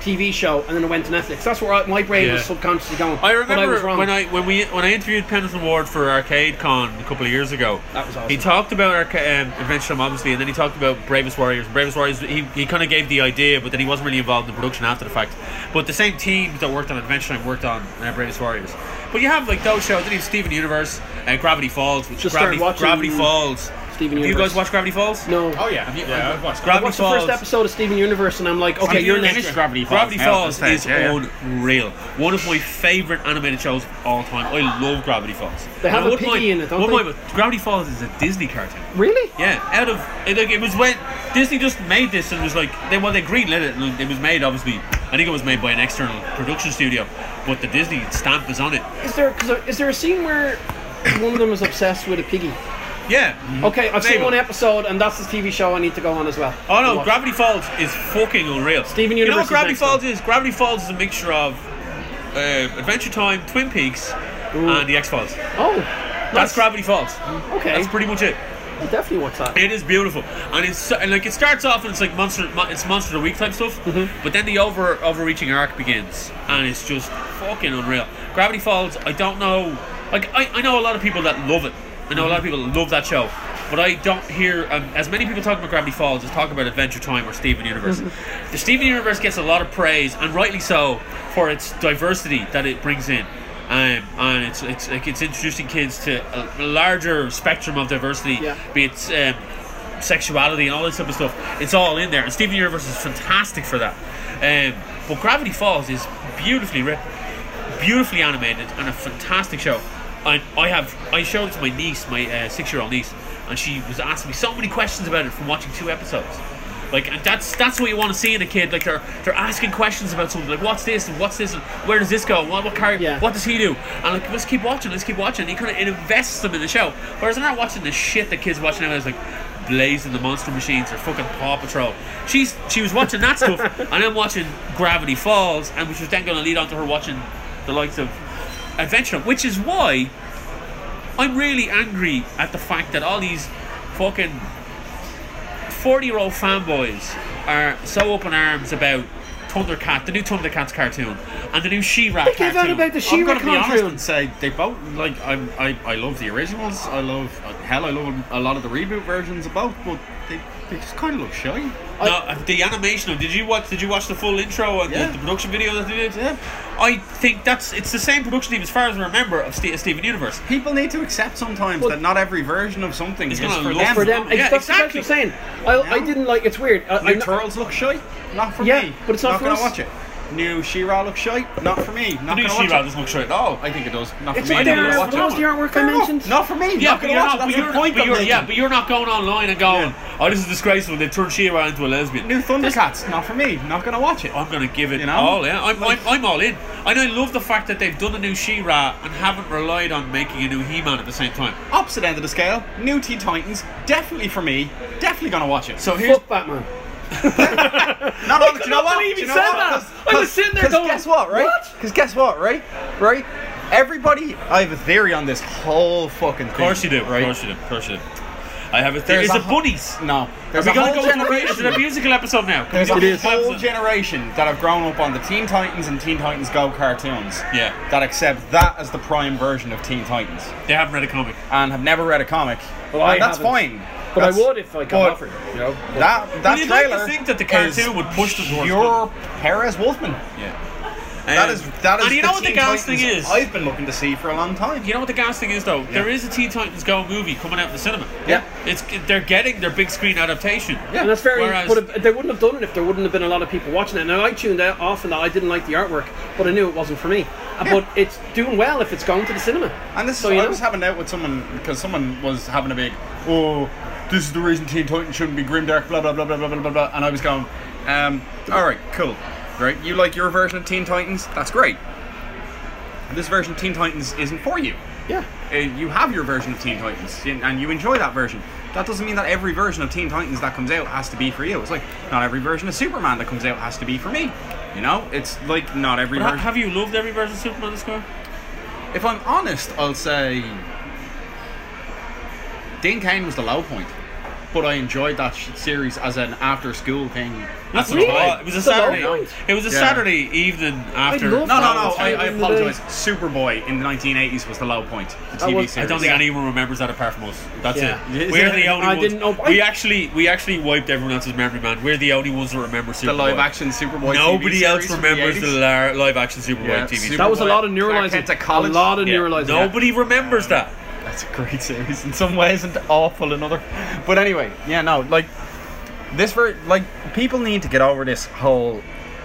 T V show, and then it went to Netflix. That's where I, my brain Yeah. was subconsciously going. I but remember I was wrong. when I when we when I interviewed Pendleton Ward for Arcade Con a couple of years ago. That was awesome. He talked about Arca- um, Adventure Time, obviously, and then he talked about Bravest Warriors. Bravest Warriors, he, he kind of gave the idea, but then he wasn't really involved in the production after the fact. But the same teams that worked on Adventure Time worked on uh, Bravest Warriors. But you have like those shows. Then you have Steven Universe, uh, Gravity Falls, which Just Gravity, started watching Gravity Falls. Steven Have you Universe. guys watched Gravity Falls? No. Oh yeah, have you, yeah, I've watched I Gravity watched Falls. the first episode of Steven Universe, and I'm like, okay, Have you're you next. finished Gravity Falls Gravity now at Falls this is stage, yeah, yeah. unreal. One of my favourite animated shows of all time. I love Gravity Falls. They have And a I wouldn't piggy mind- in it, don't wouldn't they? mind, but Gravity Falls is a Disney cartoon. Really? Yeah, out of it, like, it was when Disney just made this and was like they well they greenlit it and it was made obviously I think it was made by an external production studio, but the Disney stamp is on it. Is there cause is there a scene where one of them is obsessed with a piggy? Yeah. Okay, I've seen Maybe. one episode, and that's the T V show I need to go on as well. Oh no, Watch. Gravity Falls is fucking unreal. Steven You know Universe what is Gravity next Falls one. is? Gravity Falls is a mixture of uh, Adventure Time, Twin Peaks, and the X Files. Oh, That's nice. Gravity Falls. Okay, That's pretty much it. I'll definitely watch that. It is beautiful, and it's so- and like it starts off and it's like monster, mo- it's monster of the week type stuff, Mm-hmm. but then the over overreaching arc begins, and it's just fucking unreal. Gravity Falls, I don't know, like I, I know a lot of people that love it. I know a lot of people that love that show, but I don't hear um, as many people talking about Gravity Falls as talk about Adventure Time or Steven Universe. Mm-hmm. The Steven Universe gets a lot of praise, and rightly so, for its diversity that it brings in. Um, and it's it's like it's introducing kids to a, a larger spectrum of diversity, Yeah. be it um, sexuality and all this type of stuff. It's all in there, and Steven Universe is fantastic for that. Um, but Gravity Falls is beautifully written, beautifully animated, and a fantastic show. And I have I showed it to my niece, my uh, six-year-old niece, and she was asking me so many questions about it from watching two episodes. Like, and that's that's what you want to see in a kid. Like, they're they're asking questions about something. Like, what's this and what's this and where does this go? What what character? Yeah. What does he do? And like, let's keep watching. Let's keep watching. And you kind of it invests them in the show. Whereas they're not watching the shit that kids watching nowadays, like Blaze and the Monster Machines or fucking Paw Patrol. She's she was watching that stuff, and I'm watching Gravity Falls, and which was then going to lead on to her watching the likes of Adventure, which is why I'm really angry at the fact that all these fucking forty-year-old fanboys are so up in arms about Thundercat, the new Thundercats cartoon, and the new She-Ra They gave out cartoon. about the I'm She-Ra gonna be honest cartoon. and say they both like I'm, I I love the originals. I love hell. I love a lot of the reboot versions of both, but they, they just kind of look shy. No, uh, the animation. Did you watch? Did you watch the full intro and Yeah. the, the production video that they did? Yeah. I think that's it's the same production team as far as I remember of Ste- Steven Universe. People need to accept sometimes Well, that not every version of something It's is gonna for look them. For them, Yeah, that's exactly. what I'm saying. I, I Yeah. didn't like. It's weird. I, New I'm not- Turtles look shy. Not for Yeah, me. but it's not not for gonna us. watch it. New She-Ra looks shy. Not for me. The Not new gonna watch She-Ra it. doesn't look straight. No, I think it does. Not for It's me. up Not there. gonna What watch was it. the artwork I Fair enough. mentioned? Not for me. Yeah, not but gonna you're watch not. it. But That's you're, the point but I'm you're, yeah, making. but you're not going online and going, Yeah. "Oh, this is disgraceful. They turned She-Ra into a lesbian." New Thundercats. Not for me. Not gonna watch it. I'm gonna give it You know? all. Yeah, I'm, I'm, I'm all in. And I love the fact that they've done a new She-Ra and haven't relied on making a new He-Man at the same time. Opposite end of the scale. New Teen Titans. Definitely for me. Definitely gonna watch it. So here's Fuck Batman. Not on, do you know cannot what? believe Do he you know said what? that. 'Cause- I was 'cause- sitting there 'cause going, guess what, right? what? Because guess what, right? Right? Everybody, I have a theory on this whole fucking thing. Of course you do. Right? Of course you do. Of course you do. I have a theory. There's Is a it ho- bunnies? No. Are There's we a gonna whole go into a, generation. is it a musical episode now? Can There's we a do a whole episode? generation that have grown up on the Teen Titans and Teen Titans Go cartoons. Yeah. That accept that as the prime version of Teen Titans They haven't read a comic. and have never read a comic. Well, I and that's haven't. fine. But That's- I would if I got but offered. You know. But- That that Well, you'd like to trailer think that the is cartoon would push them towards pure Perez Wolfman. Yeah. That Um, is that is and you the know what the Teen gas Titans thing is? I've been looking to see for a long time. You know what the gas thing is though? There is a Teen Titans Go movie coming out in the cinema. Yeah. It's they're getting their big screen adaptation. Yeah. And that's very. Whereas- but if, they wouldn't have done it if there wouldn't have been a lot of people watching it. Now I tuned out off and that I didn't like the artwork, but I knew it wasn't for me. Uh, Yeah. But it's doing well if it's going to the cinema. And this So, is, you I know? was having out with someone because someone was having a big, oh, this is the reason Teen Titans shouldn't be grimdark, blah blah blah blah blah blah blah blah. And I was going, um, all right, cool, right? You like your version of Teen Titans? That's great. This version of Teen Titans isn't for you. Yeah. Uh, you have your version of Teen Titans and and you enjoy that version. That doesn't mean that every version of Teen Titans that comes out has to be for you. It's like not every version of Superman that comes out has to be for me. You know, it's like not every But ha- version. have you loved every version of Superman this car? If I'm honest, I'll say Dean Cain was the low point. but I enjoyed that sh- series as an after-school thing. That's Really? what it was. It was a It's a low Saturday. point. It was a Yeah. Saturday evening after. love No, no, that no. was I, I back in the apologise. day. Superboy in the nineteen eighties was the low point. The That T V was- series. I don't think Yeah. anyone remembers that apart from us. That's Yeah. it. Is We're it? the only I ones. didn't know- We I- actually, we actually wiped everyone else's memory, man. We're the only ones that remember Superboy. the live-action Superboy. Nobody T V else series from the remembers the, eighties. la- live-action Superboy Yeah, T V series. Super- That was a lot of Clark neuralizing. Kent at A college. lot of Yeah. neuralizing. Nobody remembers that. That's a great series in some ways and awful in other. But anyway, yeah, no, like this for like people need to get over this whole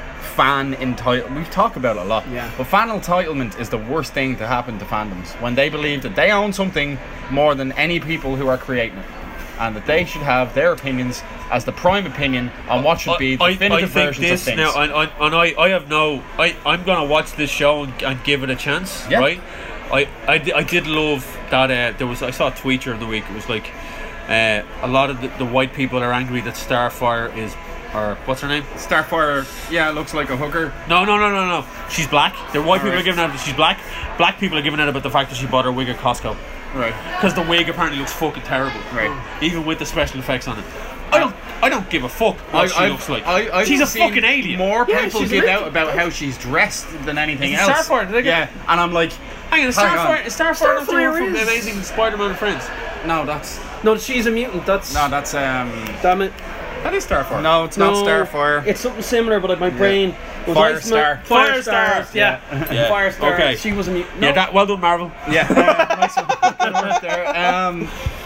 fan entitlement. We talk about it a lot, Yeah. But fan entitlement is the worst thing to happen to fandoms when they believe that they own something more than any people who are creating it, and that they should have their opinions as the prime opinion on what should be the I, I definitive think versions this of things. now, and, and, and I, I have no, I, I'm gonna watch this show and, and give it a chance, Yeah. right? I, I, di- I did love that. Uh, there was, I saw a tweet during the week. It was like, uh, a lot of the, the white people are angry that Starfire is, or what's her name? Starfire, yeah, looks like a hooker. No, no, no, no, no. She's black. The white people Alright. are giving out that she's black. Black people are giving out about the fact that she bought her wig at Costco. Right. Because the wig apparently looks fucking terrible. Right. Even with the special effects on it. I don't I don't give a fuck what she I've- looks like. I, I've she's a seen fucking alien. More Yeah, people she's give lit. out about how she's dressed than anything Is it else. Starfire? Did I get- Yeah, and I'm like, Hang on, is Hang on. Starfire, is Starfire not the one Starfire from the is- Amazing Spider-Man and Friends? no, that's No, she's a mutant. That's no, that's um, damn it. That is Starfire. no, it's No, not Starfire. It's something similar, but my brain was Firestar. Firestar. Firestar. Yeah, Yeah. Firestar. Okay. She was a mutant. No, Yeah, that, well done, Marvel. Yeah, uh, nice one. Good work there. Um,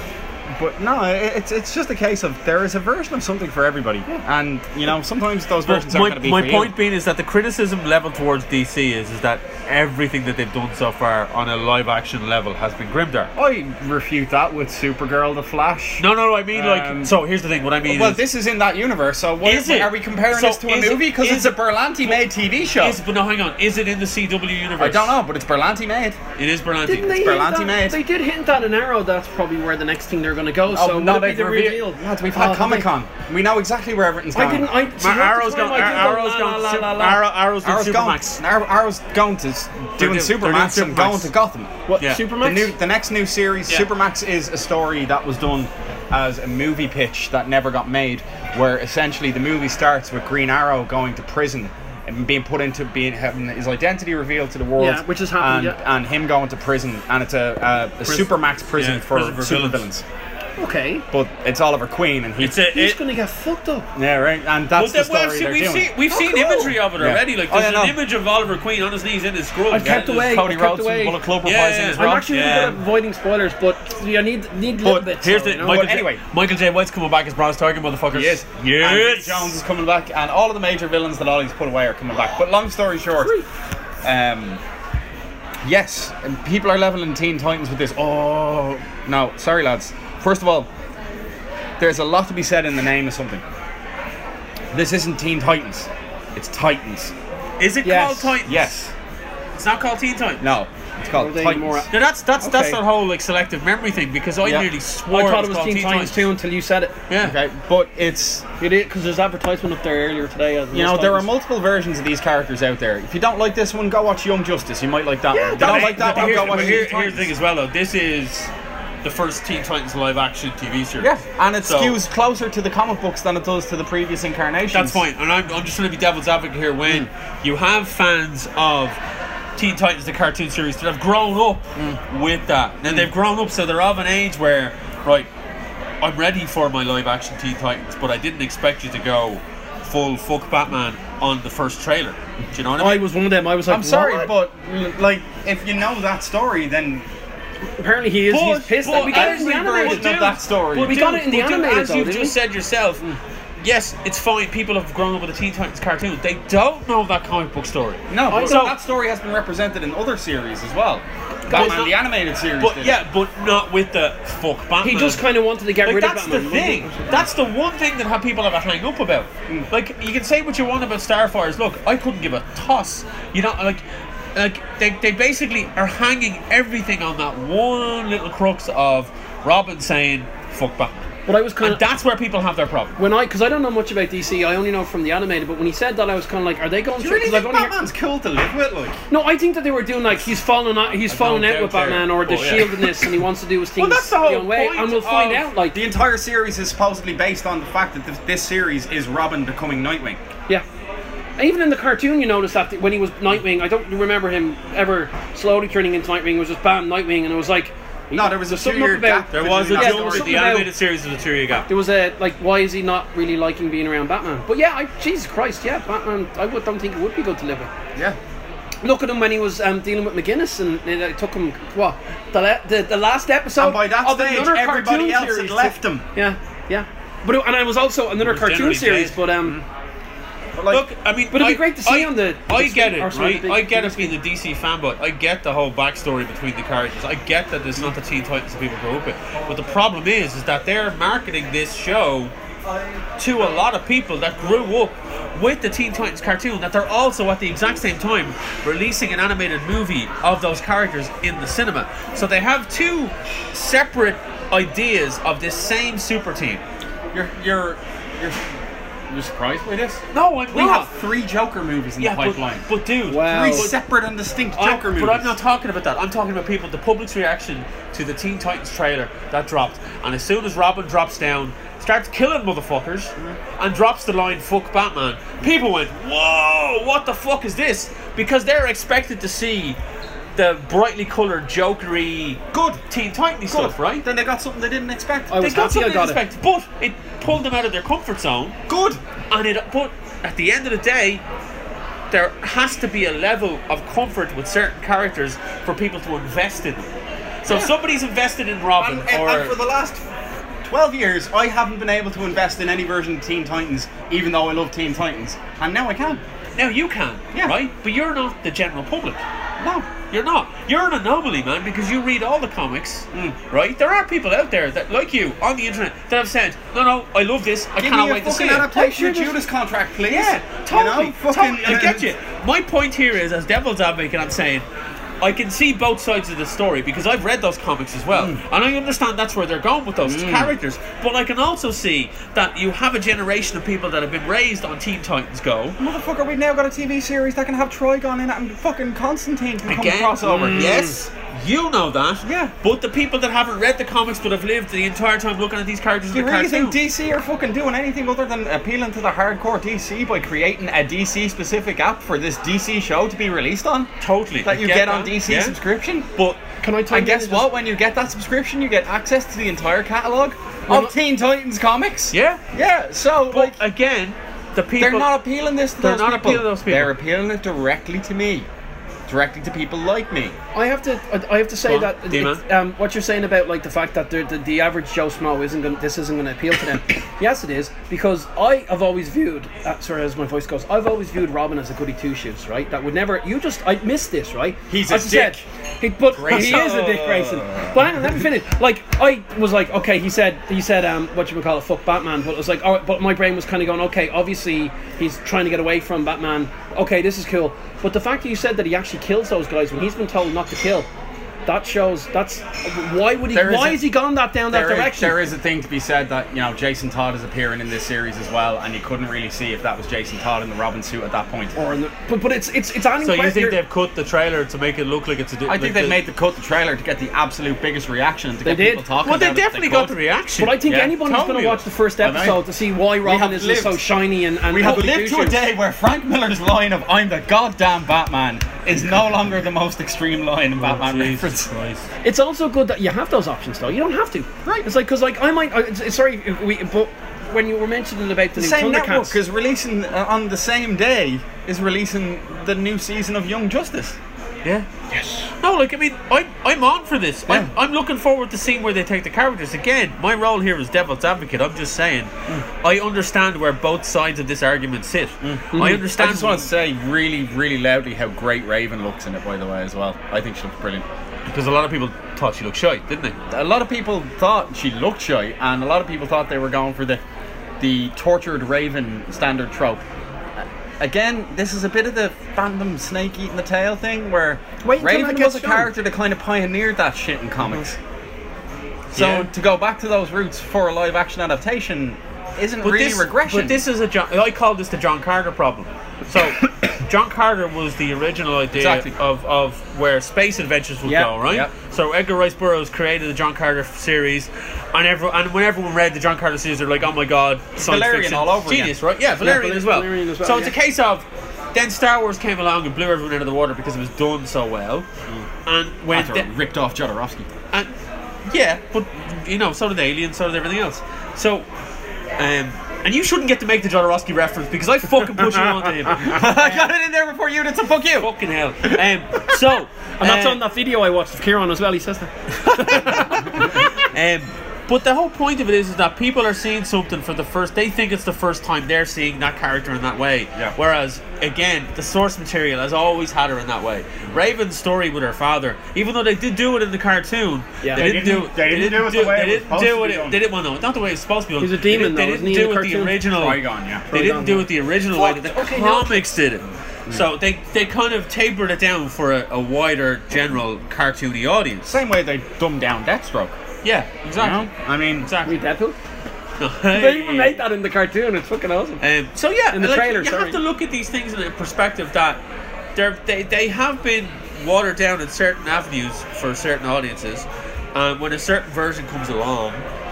but no, it- it's it's just a case of there is a version of something for everybody, and you know sometimes those versions But aren't my, going to be my for point you. being is that the criticism level towards D C is, is that everything that they've done so far on a live action level has been grimdark. I refute that with Supergirl, The Flash. No, no, no. I mean, Um, like, so here's the thing. What I mean Well, is, this is in that universe, so what, Is it? are we comparing So this to a is it- movie? Because is it's a it- Berlanti-made T V show. is, but no, hang on. Is it in the C W universe? I don't know, but it's Berlanti-made. It is Berlanti. Didn't they It's hint Berlanti that- made. They did hint at an arrow. That's probably where the next thing they're going to go. so Oh, no, would it be they've the revealed. reveal? Lads, we've Oh, had have Comic they? Con. We know exactly where everything's I going. didn't. I see, Mar- that's Arrow's where going. I did the Arrow's la, going. la, la, Super- la, la. Arrow, Arrow's doing Arrow's going. Supermax. Ar- Arrow's going to s- doing doing- they're doing Supermax and going Supermax. to Gotham. What? Yeah. Supermax? The new, the next new series, Yeah. Supermax, is a story that was done as a movie pitch that never got made, where essentially the movie starts with Green Arrow going to prison and being put into being having his identity revealed to the world. Yeah, which has happened, and, yeah. and him going to prison, and it's a, a, a Prison- Supermax prison yeah, for, prison for super villains. villains. Okay. But it's Oliver Queen, and he, It's a. He's It, going to get fucked up. yeah, right, and that's Well, the then, story well, see, they're we've doing. seen we've Oh, seen cool. imagery of it Yeah. already. Like Oh, there's yeah, an no. image of Oliver Queen on his knees in his scrub. I kept Yeah, away. Cody I kept Rhodes away. and Bullet Club Yeah, reprising yeah. his I'm role. actually really Yeah. good at avoiding spoilers, but I need need little But bits. Here's though, the you know? Michael. But J, anyway. Michael J. White's coming back as Bronze Tiger, motherfuckers. He is. And Yes. Vinnie Jones is coming back, and all of the major villains that Ollie's put away are coming back. But long story short, Sweet. um, yes, and people are leveling Teen Titans with this. Oh, no, sorry, lads. First of all, there's a lot to be said in the name of something. This isn't Teen Titans, it's Titans. Is it Yes. called Titans? Yes. It's not called Teen Titans. No, it's called Are they Titans. more- No, that's that's that's Okay. that whole like selective memory thing because I Yeah. nearly swore I thought it was was called Teen Titans too until you said it. Yeah. Okay, but it's You did because there's advertisement up there earlier today. as you know there are Titans. multiple versions of these characters out there. If you don't like this one, go watch Young Justice. You might like that one. If you don't But like that but one, here's, go watch but here- Teen here's the thing Titans. as well though. This is the first Teen Titans live action T V series. Yeah, and it So- skews closer to the comic books than it does to the previous incarnations. That's fine, and I'm, I'm just going to be devil's advocate here. When Hmm. you have fans of Teen Titans, the cartoon series, that have grown up Hmm. with that, and they've grown up, so they're of an age where, right, I'm ready for my live action Teen Titans, but I didn't expect you to go full fuck Batman on the first trailer. Do you know what I I mean? was one of them. I was like, I'm sorry, what? but l- like if you know that story, then apparently he is. But- he's pissed. but we got it in every the animated. version of that story. But we got it in the But dude, animated as though, you've didn't just we? said yourself. Yes, it's fine. People have grown up with a Teen Titans cartoon. They don't know that comic book story. no, but So- that story has been represented in other series as well. Batman, not- the animated series. But did. yeah, but not with the fuck Batman. He just kind of wanted to get Like rid that's of the Batman. thing. That's the one thing that have people have a hang up about. Like you can say what you want about Starfires. Look, I couldn't give a toss. You know, like, like they they basically are hanging everything on that one little crux of Robin saying "fuck Batman." But I was kind And of that's where people have their problem. when I because I don't know much about D C. I only know from the animated. But when he said that, I was kind of like, are they going Do through? you really 'cause think I've only Batman's cool to live with? Like, no, I think that they were doing like he's falling out, he's falling no out with doubt there. Batman, or the Oh, yeah. Shield in this, and he wants to do his things Well, that's the whole his own way, point and we'll find of out. Like, the entire series is supposedly based on the fact that this, this series is Robin becoming Nightwing. yeah. Even in the cartoon, you notice that when he was Nightwing, I don't remember him ever slowly turning into Nightwing. It was just bam, Nightwing, and it was like. No, there was a there's something up two-year about- gap. There was a Yeah, yeah, there was the something animated about- series of the two-year gap. There was a like, why is he not really liking being around Batman? But yeah, I, Jesus Christ, yeah, Batman. I would, don't think it would be good to live with. Yeah. Look at him when he was um, dealing with McGinnis, and it, it took him what the, la- the the last episode. And by that of stage, another everybody cartoon else series had left took- him. Yeah, yeah. But it, and it was also another was cartoon generally series. dead. But um, But like, Look, I mean, But it'd be I- great to see I- on the- I the get screen- it, or sorry, right? the big- I get it being a D C fanboy. I get the whole backstory between the characters. I get that it's not the Teen Titans that people grew up with. But the problem is, is that they're marketing this show to a lot of people that grew up with the Teen Titans cartoon, that they're also at the exact same time releasing an animated movie of those characters in the cinema. So they have two separate ideas of this same super team. you're you're you're you're surprised by this? No, I'm We not. have three Joker movies in yeah, the pipeline. but, but dude, Wow. Three But- separate and distinct I- Joker movies. But I'm not talking about that. I'm talking about people, the public's reaction to the Teen Titans trailer that dropped. And as soon as Robin drops down, starts killing motherfuckers, and drops the line, fuck Batman, people went, whoa, what the fuck is this? Because they're expected to see the brightly coloured, jokery, Good. Teen Titan stuff, right? Then they got something they didn't expect. I They was got happy I something got they it. expected, but it pulled them out of their comfort zone. Good. And it, but at the end of the day, there has to be a level of comfort with certain characters for people to invest in them. So if somebody's invested in Robin, And, and, or and for the last twelve years, I haven't been able to invest in any version of Teen Titans, even though I love Teen Titans. And now I can. now you can, Yeah. right? But you're not the general public. No. You're not. You're an anomaly, man, because you read all the comics, Mm. right? There are people out there that, like you, on the internet, that have said, "No, no, I love this. I Give cannot me a wait to see fucking it." adaptation Oh, of sure, Judas Contract, please. Yeah, totally. You know, fucking, totally. I get you. My point here is, as devil's advocate, I'm saying, I can see both sides of the story because I've read those comics as well, Mm. and I understand that's where they're going with those characters. But I can also see that you have a generation of people that have been raised on Teen Titans Go. Motherfucker, we've now got a T V series that can have Trigon in it and fucking Constantine can Again, come crossover. mm, yes, you know that. Yeah. But the people that haven't read the comics but have lived the entire time looking at these characters Do in you the really cartoon. think D C are fucking doing anything other than appealing to the hardcore D C by creating a D C specific app for this D C show to be released on? Totally. That I you get get on that, D C yeah. subscription? But Can I tell And you guess just- what? When you get that subscription, you get access to the entire catalogue of Teen Titans comics. yeah, Yeah, so, but like, again, the people they're not appealing this to they're those not people. appealing to those people. They're appealing it directly to me. Directly to people like me. I have to. I have to say Go on, that D-man. it, um, what you're saying about like the fact that the, the, the average Joe Schmo isn't going. This isn't going to appeal to them. Yes, it is, because I have always viewed. Uh, sorry, as my voice goes, I've always viewed Robin as a goody two shoes, right? That would never. You just. I missed this, right? He's a As I said, dick. he, but he Grayson. is a dick, Grayson. But hang on, let me finish. Like I was like, okay, he said, he said, um, what you would call it, fuck Batman. But it was like, all right, but my brain was kind of going, okay, obviously he's trying to get away from Batman. Okay, this is cool. But the fact that you said that he actually kills those guys when he's been told not to kill, that shows that's why would he? There is Why a- has he gone that down that There is, direction? there is a thing to be said that, you know, Jason Todd is appearing in this series as well, and you couldn't really see if that was Jason Todd in the Robin suit at that point. Or in the, but but it's it's it's any So you que- think you're- they've cut the trailer to make it look like it's a? Di- I think like they've the- made the cut the trailer to get the absolute biggest reaction and to They get did. people talking Well, they about it. definitely got could. the reaction. But I think Yeah, anybody's going totally. to watch the first I know. episode to see why Robin have is lived- so shiny and and We have goody lived to a two-shoes. day where Frank Miller's line of "I'm the goddamn Batman" is no longer the most extreme line in Batman Jesus reference. Christ. It's also good that you have those options, though. You don't have to. Right. It's like because like I might. I, it's, it's sorry, we but when you were mentioning about the, The new same network Thundercats, is releasing uh, on the same day is releasing the new season of Young Justice. Yeah. Yes. No, like I mean, I'm I'm on for this. I'm, Yeah. I'm looking forward to seeing where they take the characters. Again, my role here is devil's advocate. I'm just saying, I understand where both sides of this argument sit. I understand. I just want to say really, really loudly how great Raven looks in it, by the way, as well. I think she looks brilliant. because a lot of people thought she looked shy, didn't they? A lot of people thought she looked shy, and a lot of people thought they were going for the the tortured Raven standard trope. Uh, Again, this is a bit of the Phantom Snake eating the tail thing, where Wait until Raven Raven was gets a shown. character that kind of pioneered that shit in comics. So Yeah. to go back to those roots for a live action adaptation isn't But really this, regression. But this is a John, I call this the John Carter problem. So John Carter was the original idea Exactly. of, of where space adventures would Yep, go, right? yep. So Edgar Rice Burroughs created the John Carter series, and every, and when everyone read the John Carter series, they're like, "Oh my god, science Valerian fiction all over genius, right?" Yeah, Valerian, Val- as, well. Valerian as well, So it's yeah. a case of then Star Wars came along and blew everyone out of the water because it was done so well, and when After the- it ripped off Jodorowsky. and yeah, but you know, so did Alien, so did everything else. So, um, and you shouldn't get to make the Jodorowsky reference because I fucking push you on to him. I got it in there before you did, so fuck you. Fucking hell. Um, so, And that's uh, on that video I watched of Kieran as well. He says that. Um, but the whole point of it is, is that people are seeing something for the first. They think it's the first time they're seeing that character in that way. Yeah. Whereas, again, the source material has always had her in that way. Raven's story with her father, even though they did do it in the cartoon, Yeah. they, They didn't, didn't- do. they didn't do it the way they it was didn't supposed do to it. be done. They didn't. Well, no, not the way it's supposed to be done. He's a demon, They, though, didn't isn't he, do in the it the cartoon? original. Trigon, yeah. They didn't Trigon, do yeah. it the original way that the Okay, no. comics did it. So they they kind of tapered it down for a, a wider, general cartoony audience. Same way they dumbed down Deathstroke. Yeah, You exactly. know? I mean, Exactly. Read Deadpool. They even made that in the cartoon. It's fucking awesome. Um, so yeah, In the like, trailer, you sorry. have to look at these things in a perspective that they're, they they have been watered down in certain avenues for certain audiences, and when a certain version comes along,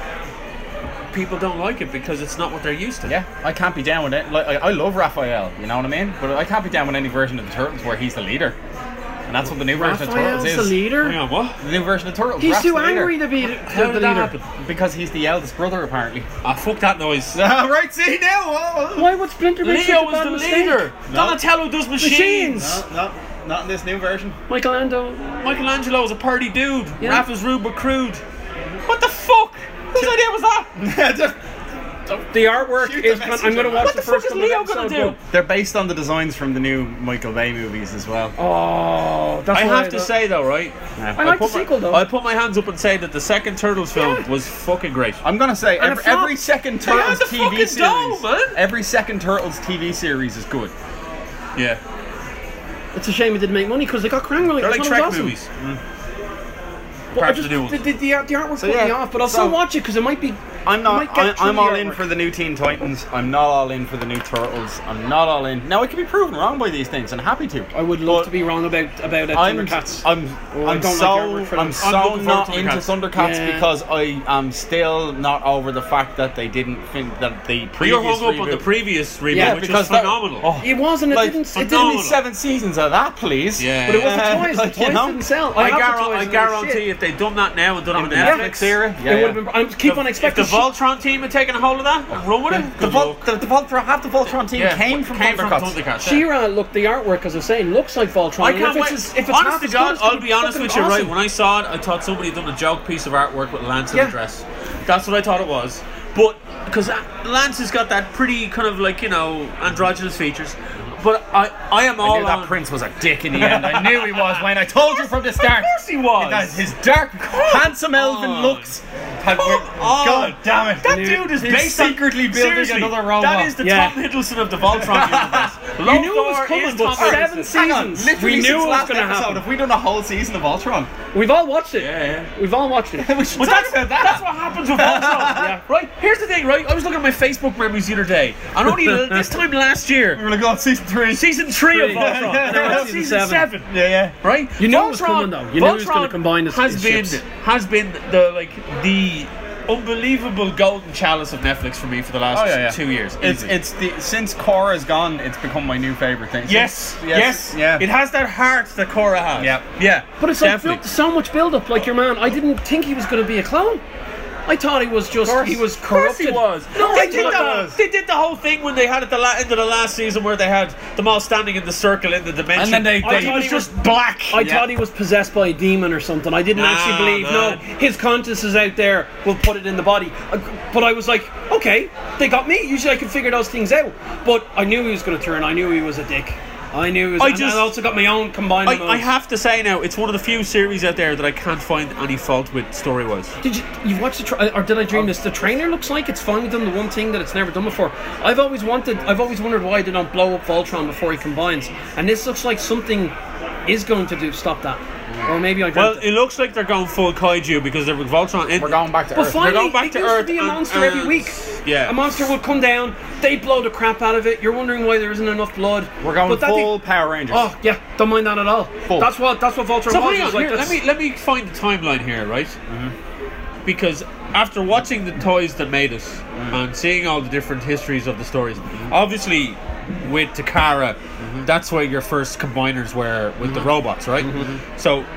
people don't like it because it's not what they're used to. yeah, I can't be down with it. Like, I, I love Raphael, you know what I mean? But I can't be down with any version of the Turtles where he's the leader. And that's what the new version of Raphael's Turtles the is. leader. Hang on, what? The new version of Turtles. He's Raph's too the leader. angry to be the, How the did that leader. happen? Because he's the eldest brother, apparently. Ah, fuck that noise. right, see now? Whoa. Why would Splinter be Leo such a is bad the mistake? leader. Donatello does machines. Machines. No, no, not in this new version. Michelangelo. Michelangelo is a party dude. Yeah. Raph is rude but crude. What the fuck? Whose idea was that? Just- The artwork Shoot is. the Gonna, I'm going to messenger. watch What the the fuck first is couple of Leo gonna episodes, do? They're based on the designs from the new Michael Bay movies as well. but- Oh, that's I why have to don't- say though, right? I like the put my- sequel though. I put my hands up and say that the second Turtles film Yeah. was fucking great. I'm gonna say And every, it flopped. every second They had Turtles the T V fucking series, dough, man. every second Turtles T V series is good. Yeah, It's a shame it didn't make money because they got Krang. they're like That's Trek awesome. movies. But I Apart just, from the new the, ones. the, the, art- the artwork So, put yeah, me off, but I'll so- still watch it because it might be. I'm I not. might get I, through I'm the all in artwork. for the new Teen Titans. I'm not all in for the new Turtles. I'm not all in. Now I can be proven wrong by these things, and happy to. I would love But to be wrong about about it. I'm, Thundercats. I'm, Oh, I I'm don't like so, artwork for them. I'm I'm so looking not forward to into Thundercats. Thundercats Yeah. because I am still not over the fact that they didn't think that the But previous you're hung up on the reboot- previous reboot, Yeah, which was because that- phenomenal. oh, It wasn't. It like, didn't. It give phenomenal. me seven seasons of that, please. Yeah. But it was the Uh, toys. like, The you toys know? didn't sell. I, have the guar- toys I and they're shit. guarantee if they'd done that now and done it on In the Netflix, Netflix era, yeah, It yeah. would have been. I keep on if expecting. the Voltron team had taken a hold of that and run with it, The, good Vol- luck. the, the Voltron, half the Voltron team Yeah, came from came Thundercats. from Thundercats. yeah. She-Ra, look, the artwork, as I was saying, looks like Voltron. I and can't if wait. It's, as- if it's honest half to as God, good, it's I'll gonna be honest fucking with you, right? awesome. When I saw it, I thought somebody had done a joke piece of artwork with Lance in Yeah. a dress. That's what I thought it was. But because Lance has got that pretty kind of like, you know, androgynous features. But I, I am I all knew that on. Prince was a dick in the end. I knew he was, Wayne. I told you from the start. Of course he was. That his dark, handsome elven on. looks. Had, Come on. God damn it. That dude is He's based secretly on, building seriously, another robot. That is the Yeah. Tom Hiddleston of the Voltron universe. You knew it was Lothar coming, is but Tom seven Hiddleston. Hang on, seasons. literally We knew since it was last going to episode, happen. have we done a whole season of Ultron? We've all watched it. Yeah, yeah. We've all watched it. We should But talk that's, about that. that's what happens with Voltron. yeah. Right? Here's the thing, right? I was looking at my Facebook memories the other day, and only this time last we year, were like, oh, season three. season three of Three. Voltron, Yeah, and we're yeah. on Season season seven. seven. Yeah, yeah. Right? You knew Voltron, it was coming, though. You knew it was Voltron gonna combine his- has his been ships. has been the like the unbelievable golden chalice of Netflix for me for the last Oh, yeah, yeah. two years. It's easily. it's the since Cora's gone, it's become my new favorite thing. Yes, Since- yes, yeah. It has that heart that Korra has. Yep. Yeah, But it's like definitely. built so much build up. Like your man, I didn't think he was going to be a clone. I thought he was just course. he was Of course corrupted. he was. No, they I did thought the, they did the whole thing when they had at the la- end of the last season where they had them all standing in the circle in the dimension. And then they- I they- thought he was just black. I Yeah. thought he was possessed by a demon or something. I didn't Nah, actually believe. man. No, his conscience is out there. We'll put it in the body. Uh, But I was like, okay, they got me. Usually I can figure those things out. But I knew he was going to turn. I knew he was a dick. I knew he was. I and just- I also got my own combined. I, I have to say now, it's one of the few series out there that I can't find any fault with story-wise. Did you you watch the tra- or did I dream this? The trainer looks like it's finally done the one thing that it's never done before. I've always wanted, I've always wondered why they don't blow up Voltron before he combines, and this looks like something is going to do stop that. Or maybe I Well, dreamt it looks like they're going full kaiju because they're with Voltron. In, We're going back to But Earth. finally, going back it to used Earth to be a and- monster every and- week. yeah. A monster would come down, they'd blow the crap out of it. You're wondering why there isn't enough blood. We're going But that full thing- Power Rangers. Oh yeah, don't mind that at all. Full. That's what that's what Voltron So was. hang It on, was like, here, let that's- me let me find the timeline here, right? Because after watching the toys that made us and seeing all the different histories of the stories, obviously with Takara, that's where your first combiners were with the robots, right? So, um,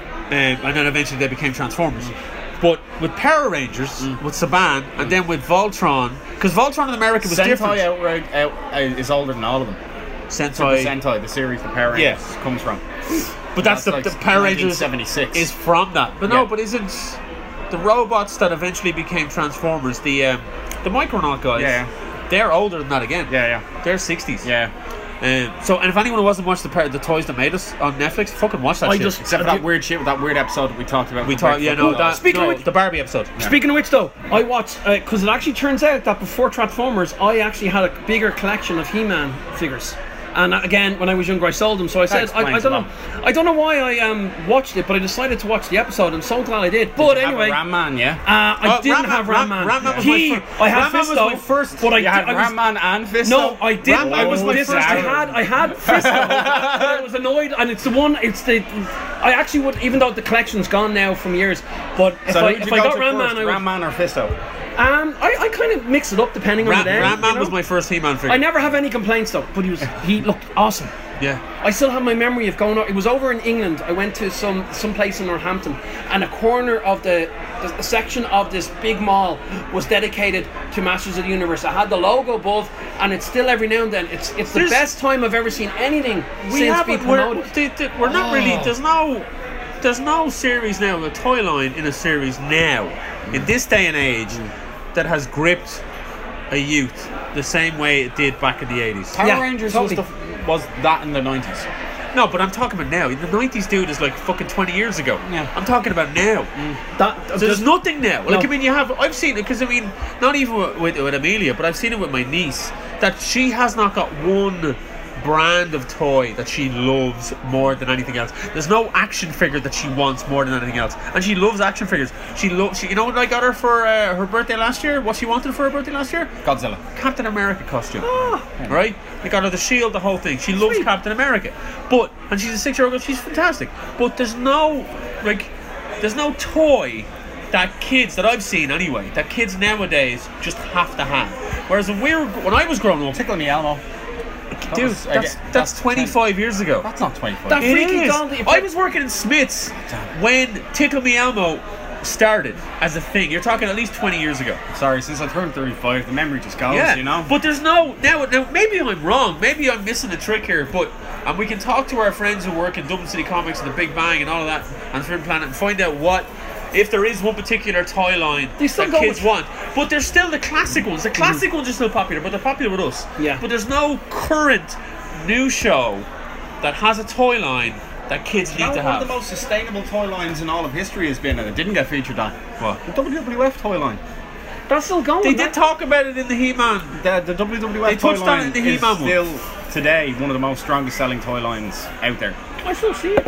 and then eventually they became Transformers. But with Power Rangers, with Saban, and then with Voltron, because Voltron in America was Sentai different. outright out, uh, is older than all of them. Super Sentai, Sentai, the series the Power Rangers Yeah. comes from. but that's, That's the, like the Power Rangers seventy-six. is from that. But no, Yeah. but isn't the robots that eventually became Transformers, the um, the Micronaut guys? Yeah. They're older than that again. Yeah, They're sixties. yeah, yeah. Um, so, and if anyone who hasn't watched the par- the toys that made us on Netflix, fucking watch that I shit. just- Except for Have that you- weird shit with that weird episode that we talked about. we for talked, yeah, no, Breakfast. that, Speaking no, of which- the Barbie episode. Speaking of which, though, I watched because it actually turns out that before Transformers, I actually had a bigger collection of He-Man figures. And uh, again, when I was younger, I sold them. So I said, I, I explains don't a know, I don't know why I um watched it, but I decided to watch the episode. I'm so glad I did. But Did you have a anyway, Ram Man, yeah. uh, I Oh, didn't Ram- have Ram- Ram Man. Ram Man was he, my fir- I had Ram Man was Fisto, my first- but I You did- had I was, Ram Man and Fisto. No, I did. Ram- I was my this, first I ever. had I had Fisto, but I was annoyed, and it's the one. It's the. I actually would, even though the collection's gone now from years. But if So I who'd if you I go got to Ram first, Man, I would, Ram Man or Fisto? um, I, I kind of mix it up depending on Ram, the day. Ram Man you know? was my first He-Man figure. I never have any complaints though, but he was he looked awesome. Yeah. I still have my memory of going. It was over in England. I went to some some place in Northampton, and a corner of the, the, the section of this big mall was dedicated to Masters of the Universe. I had the logo above, and it's still every now and then. It's it's the There's- best time I've ever seen anything We since haven't. being We're, promoted. they, they, we're not really. Oh. There's no. There's no series now, a toy line in a series now, in this day and age, that has gripped a youth the same way it did back in the eighties. Power Yeah, Rangers totally. was, the, was that in the nineties. No, but I'm talking about now. The nineties, dude, is like fucking twenty years ago. Yeah. I'm talking about now. That, So there's nothing now. Like, No. I mean, you have. I've seen it because I mean, not even with, with, with Amelia, but I've seen it with my niece. That she has not got one brand of toy that she loves more than anything else. There's no action figure that she wants more than anything else, and she loves action figures. She loves. She, you know what I got her for uh, her birthday last year? What she wanted for her birthday last year? Godzilla. Captain America costume. Right? I got her the shield, the whole thing. She loves Sweet. Captain America. But, and she's a six year old girl, she's fantastic. But there's no, like, there's no toy that kids, that I've seen anyway, that kids nowadays just have to have. Whereas when, we were, when I was growing up, Tickle Me Elmo. dude, was- I that's, get- that's that's twenty-five years ago. That's not twenty-five. That- It freaky is. doll that you I play- was working in Smith's when Tickle Me Elmo started as a thing. You're talking at least twenty years ago. Sorry, since I turned thirty-five, the memory just goes, Yeah, you know? but there's no now. Now maybe I'm wrong. Maybe I'm missing a trick here. But and we can talk to our friends who work in Dublin City Comics and the Big Bang and all of that and Film Planet and find out what if there is one particular toy line They still that go kids with- want. But there's still the classic ones. The classic ones are still popular, but they're popular with us. Yeah. But there's no current new show that has a toy line that kids need You know, to one have. of the most sustainable toy lines in all of history has been, and it didn't get featured on. What? The W W F toy line. That's still going. They that- did talk about it in the He-Man. The, the W W F They toy touched on line it in the is He-Man one. still, today, one of the most strongest selling toy lines out there. I still see it.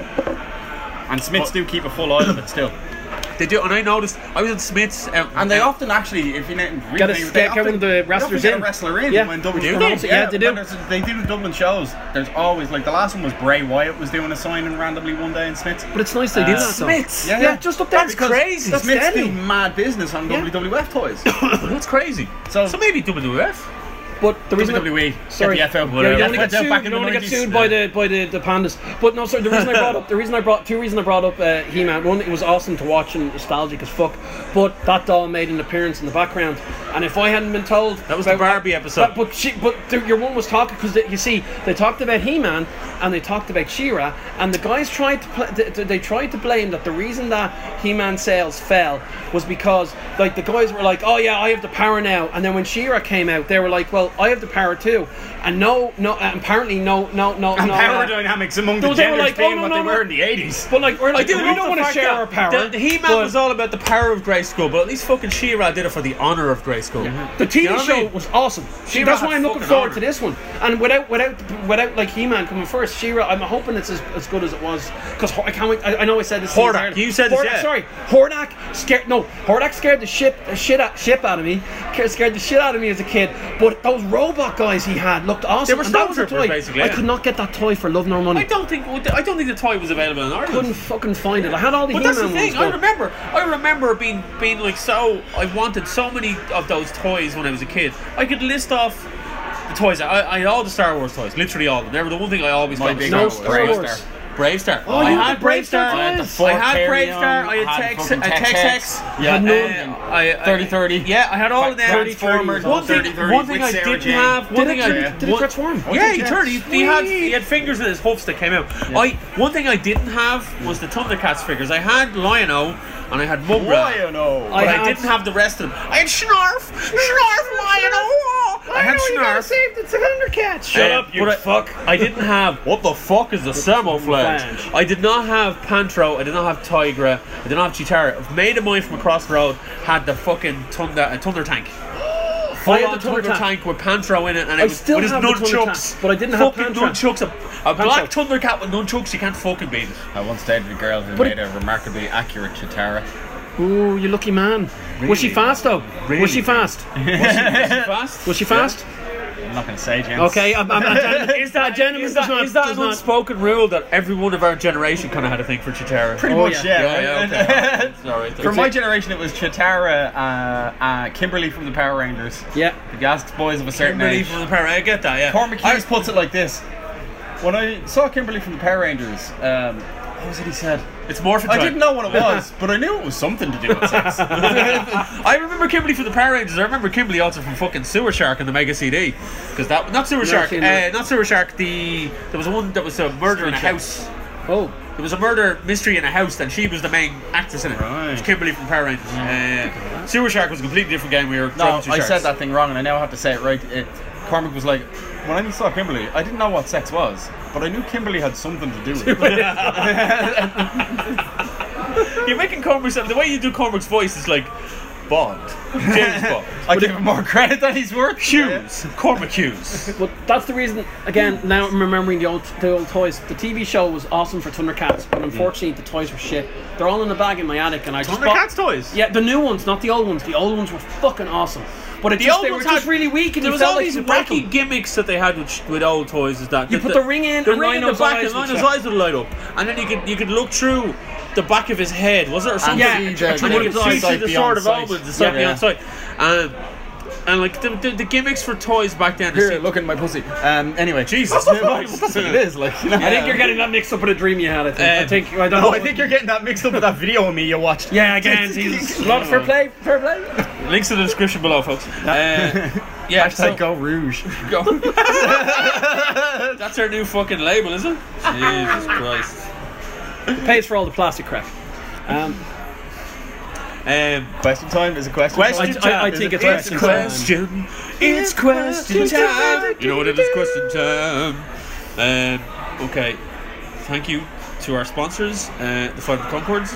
And Smiths do keep a full eye of it still. They do, and I noticed I was in Smith's, out, And they out- often actually, if you know, Get a- they, get- they get often- one of the they often wrestlers get in. a wrestler in Yeah. when W Do W F they? Yeah, they do. when there's- They do the Dublin shows. There's always, like, the last one was Bray Wyatt was doing a signing randomly one day in Smiths. But it's nice they do Uh, that though. Smith's. Yeah, Yeah, yeah. just up there. That's because crazy. That's Smiths deadly. do mad business on Yeah. W W F toys. That's crazy. So- So, maybe W W F. But the reason W W E. Sorry, Get the F out. yeah, you don't want to F get out sued. back You in don't the want to get nineties. sued by the by the, the pandas. But no, sorry. The reason I brought up the reason I brought two reasons I brought up uh, He-Man. One, it was awesome to watch and nostalgic as fuck. But that doll made an appearance in the background, and if I hadn't been told That was the about- Barbie episode. But but, she, but the, your one was talking because you see they talked about He-Man and they talked about She-Ra, and the guys tried to pl- they, they tried to blame that the reason that He-Man sales fell was because like the guys were like, oh yeah, I have the power now, and then when She-Ra came out, they were like, well, well, I have the power too, and no, no, uh, apparently no, no, no, And no. power uh, dynamics among No, the they were genders like, being oh, no, what no, they no. were in the eighties. But like, we're like, I do we love don't the want to fact share that our power. The, the He-Man but was all about the power of Grayskull, but at least fucking She-Ra did it for the honor of Grayskull. The T V You know what I show mean? was awesome. She-Ra That's had why I'm looking fucking forward honor. to this one. And without, without, without like He-Man coming first, She-Ra, I'm hoping it's as, as good as it was. Because I can't wait. I, I know I said this. Hordak. earlier. You said this, Hordak, yeah. Sorry, Hordak scared. No, Hordak scared the shit, the shit, out, shit out of me. Scared the shit out of me as a kid. But those robot guys he had looked awesome. They were and that was a stormtroopers, toy. basically, I yeah. could not get that toy for love nor money. I don't think I don't think the toy was available in Ireland. couldn't fucking find it. I had all the But He-Man that's the thing. ones. I but- remember. I remember being being like so. I wanted so many of those toys when I was a kid. I could list off the toys. I, I had all the Star Wars toys, literally all of them. They were the one thing I always My got. big No one Star was Wars. Brave Star. Oh, I you had had the Brave Star I had, toys? the, I had Fort Brave Carrion, Star. I I had had Tex, fucking uh, Tex Tex-X. X. Yeah, Had no- Uh, I, I, thirty thirty. Yeah, I had all of them. Transformers, One thing, thirty thirty one thing with I Sarah didn't Jane. have. One Did thing it, I turn, did it one- transform? Yeah, did he you? turned. He, he had he had fingers in his hoofs that came out. I one thing I didn't have was the Thundercats figures. I had Lion-O and I had Mumbra. Lion-O. But I I, had- didn't have the rest of them. I had Snarf, Snarf, Lion-O. I had Snarf. save the Thundercats. Shut up, you fuck. I didn't have. What the fuck is the Samouflage? Flange. I did not have Pantro. I did not have Tigra. I did not have Chitara. A mate of mine from across the road had the fucking Thunder, uh, Thunder Tank. Full I had on the Thunder Thunder Tank. Tank with Pantro in it, and I it was still with his have the Thunder nunchucks. Tank, but I didn't have fucking Pantro. nunchucks. A, a black Thundercat with nunchucks, you can't fucking beat it. I once dated a girl who But made a remarkably accurate Chitara. Ooh, you lucky man. Was she Really? fast though? Really? Was she fast? Fast? Was she fast? I'm not going to say, James. Okay, I'm, I'm, I'm, Is that, a gentleman is that, does not, is that does an not. unspoken rule that every one of our generation kind of had a thing for Chitara? Pretty Oh, much, yeah. yeah. Yeah, yeah, okay. Sorry. For my generation, it was Chitara, uh, uh, Kimberly from the Power Rangers. Yeah. The gas boys of a certain Kimberly age. from the Power. I get that. Yeah. Cormac I- Hughes puts it like this. When I saw Kimberly from the Power Rangers, um, what was it he said? It's Morphin I time. didn't know what it was, but I knew it was something to do with sex. I remember Kimberly from the Power Rangers. I remember Kimberly also from fucking Sewer Shark and the Mega C D. Because that, not Sewer Never Shark, seen uh, that. not Sewer Shark. The there was one that was a murder in a house. Oh, There was a murder mystery in a house, and she was the main actress in it. Right. It was Kimberly from Power Rangers. Uh, Sewer Shark was a completely different game. We were No, driving two I sharks. said that thing wrong, and I now have to say it right. It, Cormac was like, when I saw Kimberly, I didn't know what sex was, but I knew Kimberly had something to do with it. You're making Cormac's the way you do Cormac's voice is like Bond, James Bond, I give him more credit than he's worth. Hughes, Cormac Hughes. but that's the reason. Again, now I'm remembering the old, the old toys. The T V show was awesome for Thundercats, but unfortunately the toys were shit. They're all in the bag in my attic, and I just bought. Thundercats toys. Yeah, the new ones, not the old ones. The old ones were fucking awesome, but it The just, old they were ones just had- really weak, and There you was felt all like these you break wacky them. gimmicks that they had with, with old toys. Is that You put the ring in, the and ring in the Lionel's back, eyes and would Lionel's shut. eyes would light up, and then you could you could look through the back of his head, was it, or something? yeah, and and you then could you could see see through the beyond sword of sight. omens, the sight Yeah. beyond sight. Um, and like the, the, the gimmicks for toys back then. Here, seemed- look at my pussy. Um, anyway, Jesus That's Christ. what it is. Like, you know? I think you're getting that mixed up with a dream you had. I think. I Um, think I don't No, know. I think you're getting that mixed up with that video of me you watched. Yeah, again, Jesus. Lot fair play, fair play. Links in the description below, folks. Uh, yeah, so, Hashtag go Rouge. go. That's our new fucking label, is it? Jesus Christ. It pays for all the plastic crap. Um, Um, Question time is a question. Question time. I, I, I Is think it- it's it's question time. question. It's question time. You know what it is? Question time. Um, okay. Thank you to our sponsors, uh, the Five Concords.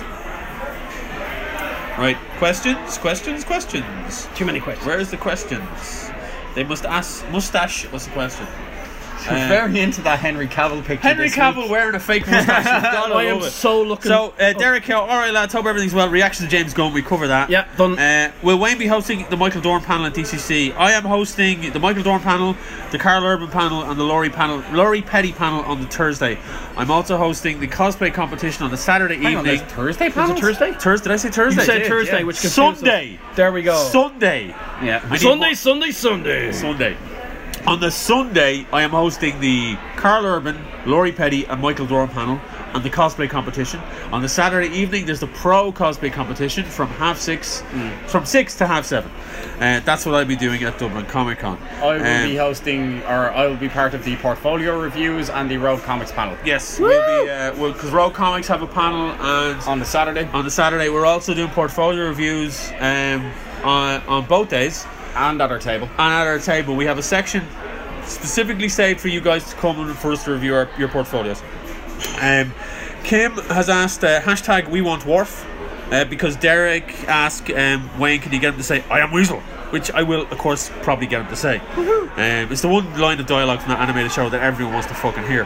Right. Questions. Questions. Questions. Too many questions. Where's the questions? They must ask. Mustache. What's the question? We're Uh, very into that Henry Cavill picture. Henry this Cavill week. wearing a fake mustache. God, I am love it. so looking. So, uh, Derek Hill, alright lads, hope everything's well. Reaction to James Gunn, we cover that. Yeah, done. Uh, will Wayne be hosting the Michael Dorn panel at D C C? I am hosting the Michael Dorn panel, the Carl Urban panel, and the Laurie panel, Laurie Petty panel on the Thursday. I'm also hosting the cosplay competition on the Saturday Hang on, evening. there's Thursday Is it panels? Thursday? Thursday? Did I say Thursday? You said Yeah, Thursday, yeah. which confused us. Sunday. There we go. Sunday. Yeah. I need Sunday, more- Sunday, Sunday. Sunday. On the Sunday, I am hosting the Carl Urban, Laurie Petty, and Michael Dorn panel and the cosplay competition. On the Saturday evening, there's the pro cosplay competition from half six, from six to half seven. Uh, that's what I'll be doing at Dublin Comic Con. I will Um, be hosting, or I will be part of the portfolio reviews and the Road Comics panel Yes, we'll be uh, well, because Rogue Comics have a panel, and on the Saturday. on the Saturday we're also doing portfolio reviews um, on on both days. And at our table. And at our table, we have a section specifically saved for you guys to come and for us to review our, your portfolios. Um, Kim has asked uh, hashtag we want Worf uh, because Derek asked um, Wayne, can you get him to say I am Weasel, which I will of course probably get him to say. Um, it's the one line of dialogue from that animated show that everyone wants to fucking hear.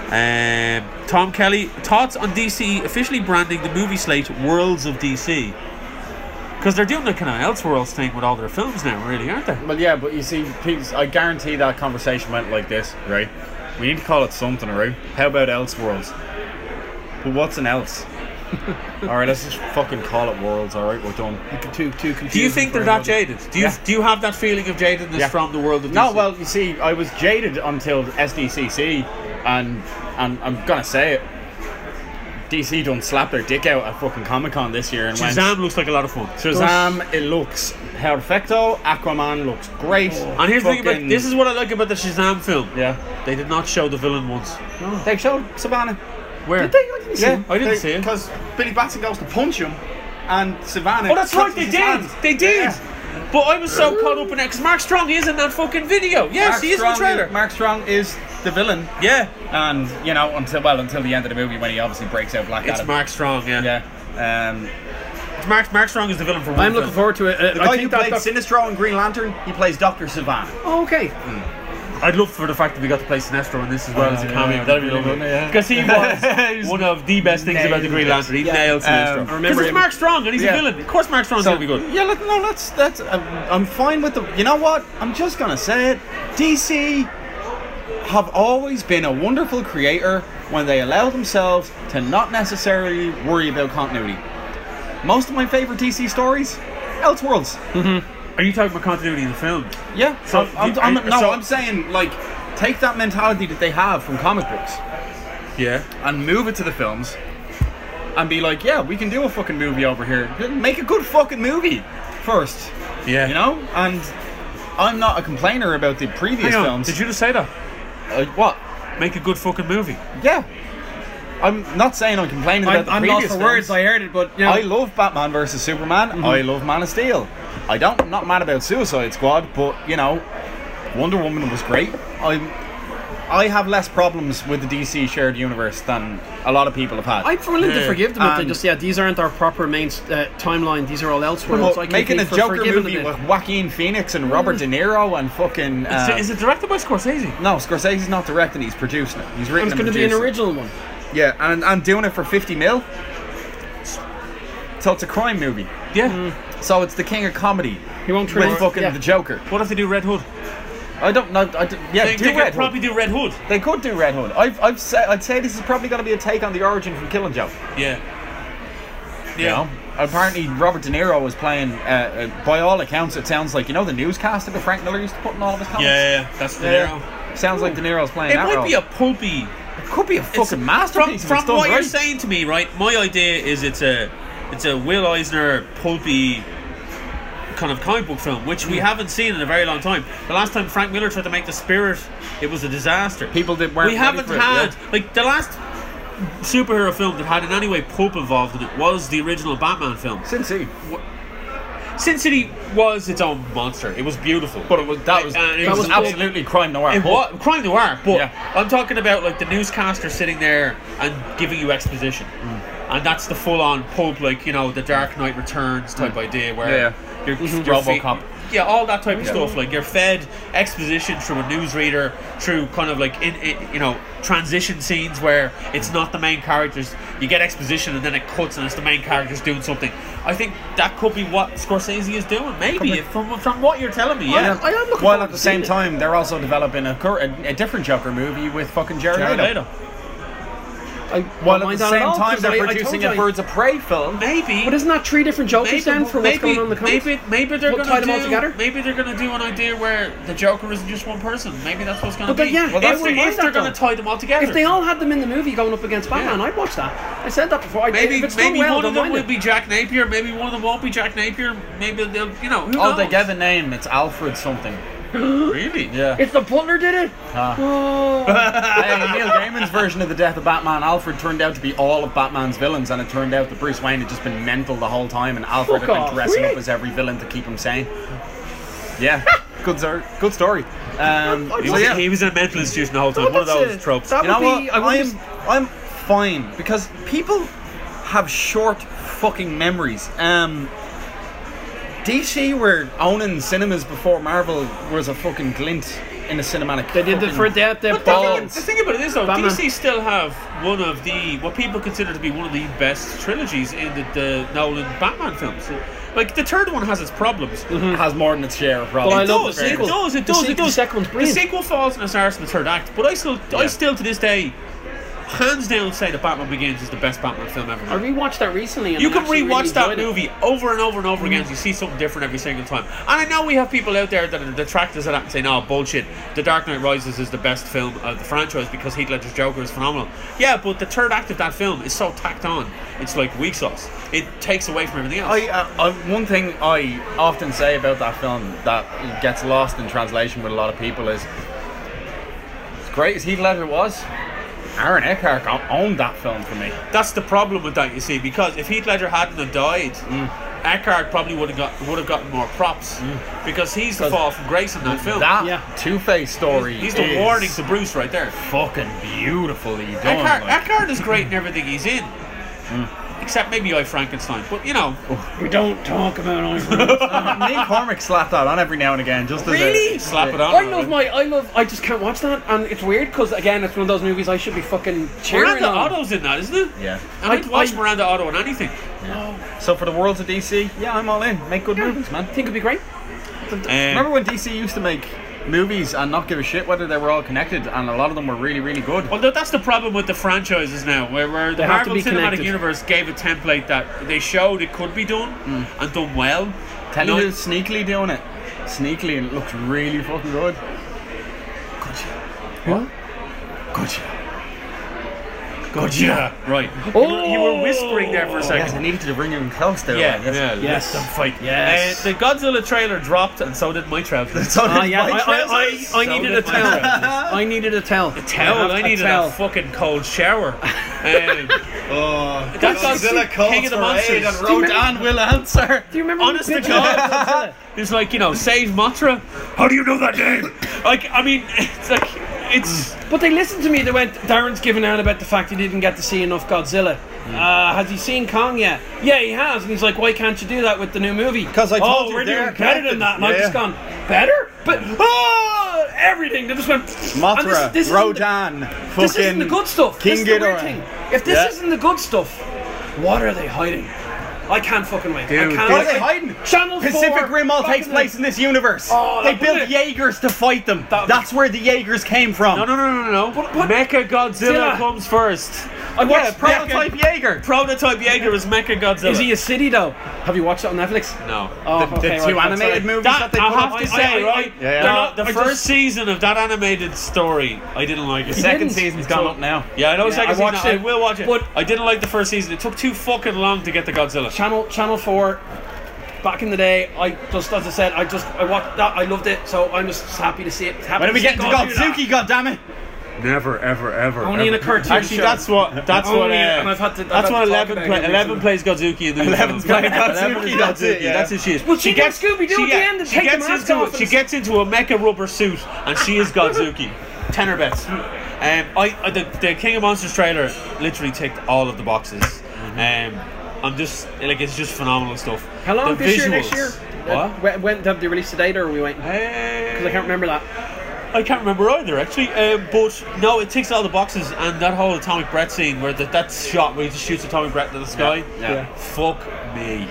Um, Tom Kelly, thoughts on D C officially branding the movie slate Worlds of D C? Because they're doing the kind of Elseworlds thing with all their films now, really, aren't they? Well, yeah, but you see, people, I guarantee that conversation went like this, right? We need to call it something, right? How about Elseworlds? But what's an else? Alright, let's just fucking call it Worlds, alright? We're done. Too, too confusing. Do you think they're that jaded? Do you Yeah. do you have that feeling of jadedness Yeah. from the world of D C? No, well, you see, I was jaded until S D C C, and, and I'm gonna say it. D C done slap their dick out at fucking Comic Con this year and went. Shazam looks like a lot of fun. Shazam, it looks perfecto. Aquaman looks great. And here's the thing about Fucking- this is what I like about the Shazam film. Yeah. They did not show the villain once. They showed Savannah. Where? Did they? I didn't see Yeah, him. I didn't see it. Because Billy Batson goes to punch him, and Savannah. Oh, that's right, they touches his did. hand. They did. Yeah. But I was so caught up in it because Mark Strong is in that fucking video. Yes, Mark he is Strong in the trailer. Mark Strong is the villain, Yeah, and you know until well until the end of the movie when he obviously breaks out Black it's Adam. Mark Strong. Yeah, Yeah. Um, It's Mark. Mark Strong is the villain for one I'm film. looking forward to it. Uh, the I guy who think that, played that Sinestro in Green Lantern, he plays Doctor Savannah. oh, okay. I'd love for the fact that we got to play Sinestro in this as well Oh, as a yeah, cameo. that'd be lovely, yeah. Because he was one of the best things about the Green Nailed Lantern. He Yeah. nailed Sinestro. Um, I Because remember it's him- Mark Strong and he's Yeah. a villain. Of course, Mark Strong's So, gonna be good. yeah, look, no, that's that's. I'm, I'm fine with the. You know what? I'm just gonna say it. D C have always been a wonderful creator when they allow themselves to not necessarily worry about continuity. Most of my favorite D C stories, Elseworlds. Are you talking about continuity in the film? Yeah. So, So I'm, you- I'm, are- no, so- I'm saying like take that mentality that they have from comic books Yeah. and move it to the films, and be like, yeah, we can do a fucking movie over here. Make a good fucking movie first. Yeah. You know, and I'm not a complainer about the previous Hang on. films. Did you just say that? Uh, what? Make a good fucking movie. Yeah. I'm not saying I'm complaining about I'm, the I'm previous lost for films. words. I heard it, but you know, I love Batman versus Superman. Mm-hmm. I love Man of Steel. I don't. I'm not mad about Suicide Squad, but you know, Wonder Woman was great. I I have less problems with the D C shared universe than a lot of people have had. I'm willing to Yeah. forgive them if they And- just yeah, these aren't our proper main uh, timeline. These are all elsewhere. Well, so I can making be a for- Joker forgiven movie a bit. with Joaquin Phoenix and Robert De Niro and fucking. Is, Uh, it, is it directed by Scorsese? no, Scorsese's not directing. He's producing it. He's And written. it's and going to be an producing it. original one. Yeah, and and doing it for fifty mil. So it's a crime movie. Yeah. So it's the king of comedy He won't with turn fucking yeah. the Joker. What if they do Red Hood? I don't know. I don't- yeah, They, do they could Red Hood. probably do Red Hood. They could do Red Hood. I've, I've said, I'd say this is probably going to be a take on the origin from Killing Joke. Yeah. You Yeah. know? Apparently, Robert De Niro was playing. Uh, uh, by all accounts, it sounds like you know the newscaster that Frank Miller used to put in all of his comics. Yeah, yeah, yeah. That's the Yeah. hero. Sounds like De Niro's playing It that might role. be a pulpy. it could be a It's- fucking masterpiece. From, if from it's done what you're right. saying to me, right? My idea is it's a, it's a Will Eisner pulpy kind of comic book film, which we haven't seen in a very long time. The last time Frank Miller tried to make The Spirit, it was a disaster. People that weren't we ready haven't for it, had yeah. like the last superhero film that had in any way pulp involved in it was the original Batman film. Sin City. Sin City was its own monster. It was beautiful, But it was that was, Uh, it it was, was- absolutely crime noir. It was crime noir, but Yeah. I'm talking about like the newscaster sitting there and giving you exposition, Mm. and that's the full-on pulp, like you know, the Dark Knight Returns type idea where Mm. Yeah, you're, Mhm. you're fe- RoboCop. yeah, all that type of stuff. Like you're fed exposition through a newsreader, through kind of like in, in you know transition scenes where it's not the main characters. You get exposition and then it cuts and it's the main characters doing something. I think that could be what Scorsese is doing. Maybe if, from from what you're telling me, yeah. I am looking While forward at to the same seeing it. time, they're also developing a, cur- a, a different Joker movie with fucking Jared, Jared Leto. Leto. I While don't at mind the that same all, time, 'cause they're I- I producing told a you I- Birds of Prey film. Maybe. But isn't that three different Jokers Maybe, then for what's maybe, going on in the comics? maybe, maybe they're We'll gonna tie them do. all together? Maybe they're gonna do an idea where the Joker isn't just one person. Maybe that's what's gonna But then, be. yeah, if I they're, wouldn't mind if they're that, gonna though. tie them all together. If they all had them in the movie going up against Batman, Yeah. I'd watch that. I said that before. I, maybe if it's done maybe well, one I of don't them mind will it. be Jack Napier. Maybe one of them won't be Jack Napier. Maybe they'll, you know, who Oh, knows? they gave a name. It's Alfred something. Really? Yeah. It's the butler did it. Ah. Oh. Hey, Neil Gaiman's version of the death of Batman, Alfred turned out to be all of Batman's villains, and it turned out that Bruce Wayne had just been mental the whole time, and Alfred Fuck had been off, dressing really? up as every villain to keep him sane. Yeah, good story. Good story. Um, He so was, yeah, he was in a mental institution the whole time. Well, One of that's those it. tropes. That you know would what? be- I would I'm just- I'm fine because people have short fucking memories. Um, D C were owning cinemas before Marvel was a fucking glint in the cinematic. They did it fucking- for that. They But the, balls. the thing about it is, though, Batman. D C still have one of the what people consider to be one of the best trilogies in the, the Nolan Batman films. Like the third one has its problems. has more than its share of Well, I problems. It love does, the it sequel. does, it The does, se- it does. the second one's The brilliant. sequel falls in its arse in the third act, but I still, I Yeah. still to this day, hands down, say that Batman Begins is the best Batman film ever. I rewatched that recently. And You I can actually rewatch really that enjoyed it. movie over and over and over again. So you see something different every single time. And I know we have people out there that are detractors of that and say, "No, bullshit. The Dark Knight Rises is the best film of the franchise because Heath Ledger's Joker is phenomenal." Yeah, but the third act of that film is so tacked on. It's like weak sauce. It takes away from everything else. I, uh, I, one thing I often say about that film that gets lost in translation with a lot of people is, as great as Heath Ledger was, Aaron Eckhart owned that film for me. That's the problem with that, you see, because if Heath Ledger hadn't have died, Eckhart probably would have got would have gotten more props because he's the fall from grace in that film. That Yeah. Two-Face story he's the is warning to Bruce right there. fucking beautifully done. Eckhart, like. Eckhart is great in everything he's in, except maybe I Frankenstein. But you know, We don't talk about Iron Neil Cormac slapped that on every now and again, just as Really? a, slap it on. I love my, I love, I just can't watch that, and it's weird because again, it's one of those movies I should be fucking cheering Miranda on. Otto's in that, isn't it? Yeah. And I'd I- watch I- Miranda Otto in anything. So for the worlds of D C, yeah, I'm all in. Make good movies, man. I think it'd be great. Um, Remember when D C used to make movies and not give a shit whether they were all connected, and a lot of them were really, really good. Well, th- that's the problem with the franchises now, where, where the They have to Marvel be Cinematic connected. Universe gave a template that they showed it could be done and done well. Tell No- you who's sneakily doing it. Sneakily, and it looks really fucking good. What? Gotcha. Gotcha. Right. Oh! You, were, you were whispering there for a Yes, second. I needed to bring him close there. Yeah, I guess. yeah, Yes. let them fight. Yes. Uh, the Godzilla trailer dropped, and so did my trousers. So Ah, did yeah, my I, I, trousers. I, I So needed did a my towel. trousers. I needed a towel. A towel. I needed a, towel. fucking cold shower. Um, Oh, that Godzilla King of the Monsters. and Rodan will answer. Do you remember? Honest the to picture of God. Godzilla? It's like, you know, save Mothra. How do you know that name? Like, I mean, it's like, it's. But they listened to me. They went, Darren's giving out about the fact he didn't get to see enough Godzilla. Hmm. Uh, has he seen Kong yet? Yeah, he has. And he's like, why can't you do that with the new movie? 'Cause I told oh, you we're they're doing better than connected. that. And I've Yeah. just gone, better? But, oh, everything. They just went, Mothra, and this, this isn't the- Rodan, This fucking isn't the good stuff. King this is the weird Ghidorah. thing. If this Yeah. isn't the good stuff, what are they hiding? I can't fucking wait. Dude, I can't What are wait. they hiding? Channel Pacific four, Rim all back takes in the- place in this universe. Oh, they that- built wouldn't Jaegers to fight them. That- That's where the Jaegers came from. No, no, no, no, no. What- what- Mecha Godzilla Zilla. comes first. I Yeah, watched prototype Jaeger. Prototype Jaeger is Mecha Godzilla. Is he a city though? Have you watched it on Netflix? No. Oh, The, okay, the two right, animated that's right. movies That, that they I put have up. to I- say, I- I- right? Yeah, yeah. The, No, the I first just- season of that animated story, I didn't like it. The second didn't. season's gone up now. Yeah, I know Yeah, second I season. watched I it, will watch it. but- I didn't like the first season. It took too fucking long to get to Godzilla. Channel Channel Four. Back in the day, I just, as I said, I just, I watched that, I loved it, so I'm just happy to see it. Happy When are we to see getting to God do that. Godzuki, goddammit? Never, ever, ever. Only in a cartoon Actually, show. that's what. That's Only- what. Uh, and I've had to- I've that's had what to talk Eleven about play, it Eleven recently. plays Godzuki in the new Eleven's film. playing Eleven Godzuki, plays that's it, yeah. That's who she is. Well, she gets Scooby-Doo she at the get- end and she take the gets mask into off she and- gets into a mecha rubber suit and she is Godzuki. Tenor bets. Um, I, I the, the King of Monsters trailer literally ticked all of the boxes. Um, I'm just like it's just phenomenal stuff. How long the this visuals. year, next year? What? Uh, when, when have they released the date or are we waiting? Because I can't remember that. I can't remember either, actually. Um, but no, it ticks all the boxes, and that whole atomic breath scene where the, that shot where he just shoots atomic breath into the sky. Yeah. Fuck me.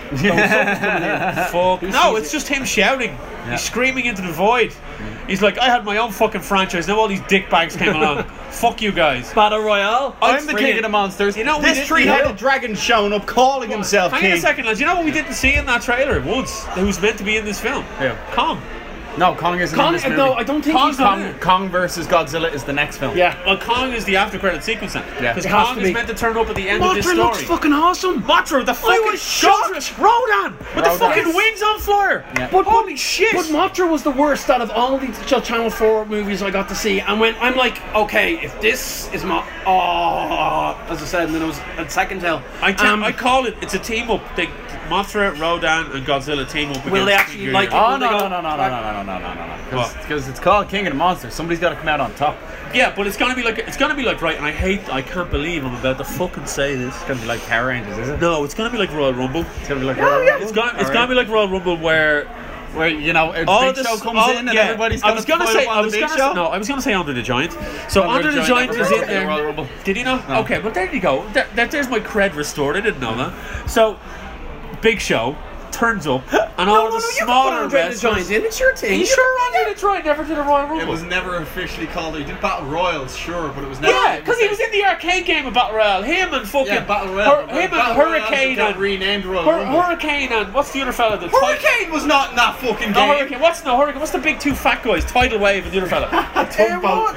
Yeah. Fuck. No, sees it's just him shouting. He's screaming into the void. He's like, I had my own fucking franchise. Now all these dickbags came along. Fuck you guys. Battle Royale. I'm the bring king it. of the monsters. You know, we this did- three-headed dragon showing up, calling himself Hang king. on a second, lads. You know what we didn't see in that trailer once? Who's meant to be in this film? Yeah. Kong. No, Kong isn't Kong- in this movie. no, I don't think Kong's he's not Kong. in it. Kong versus Godzilla is the next film. Yeah. Well, Kong is the after credit sequence then. Yeah. Because It has Kong to is be. meant to turn up at the end of this Mothra story. looks fucking awesome. Mothra, the fucking was shocked. Godzilla- Rodan with the Rodan. fucking Yes. wings on fire. Yeah. But Holy shit! But Mothra was the worst out of all the Ch- Channel four movies I got to see. And when I'm like, okay, if this is Mo- oh, as I said, and then it was at second tell. I, te- um, I call it. It's a team up. They, Mothra, Rodan, and Godzilla team up. Will they against actually King like- Ghidorah. Oh, Will they no, go no, no, no, no, back? no, no, no, no, no, no. What? Because it's called King of the Monsters. Somebody's got to come out on top. Yeah, but it's gonna be like it's gonna be like right. And I hate. I can't believe I'm about to fucking say this. It's gonna be like Power Rangers, is it? No, it's gonna be like Royal Rumble. It's gonna be like Oh, yeah. It's gonna. It's gonna be like Royal Rumble where where you know a all big this show comes all- in and yeah, everybody's I gonna, was gonna fight say. up on I the was big gonna show. no. I was gonna say Under the Giant. So Under, the Giant never is goes in to the Royal there. Rumble. Did you know? No. Okay, but there you go. There, there- there's my cred restored. I didn't know that. So Big Show turns up and all no, the no, you can smaller put Andre the wrestlers. Giant in. It's your thing. Are you sure Andre the Giant never did a Royal Rumble? It was never officially called. He did Battle Royals, sure, but it was never. Yeah, because he was in the arcade game of Battle Royale. Him and fucking Yeah, Battle Royale. Hur- him and Battle Royale Hurricane got and renamed Royal Hur- Rumble. Hurricane and what's the other fella? The Hurricane was not in that fucking No, game. Hurricane. What's no Hurricane? What's the big two fat guys? Tidal Wave and the other fella. Tumbo.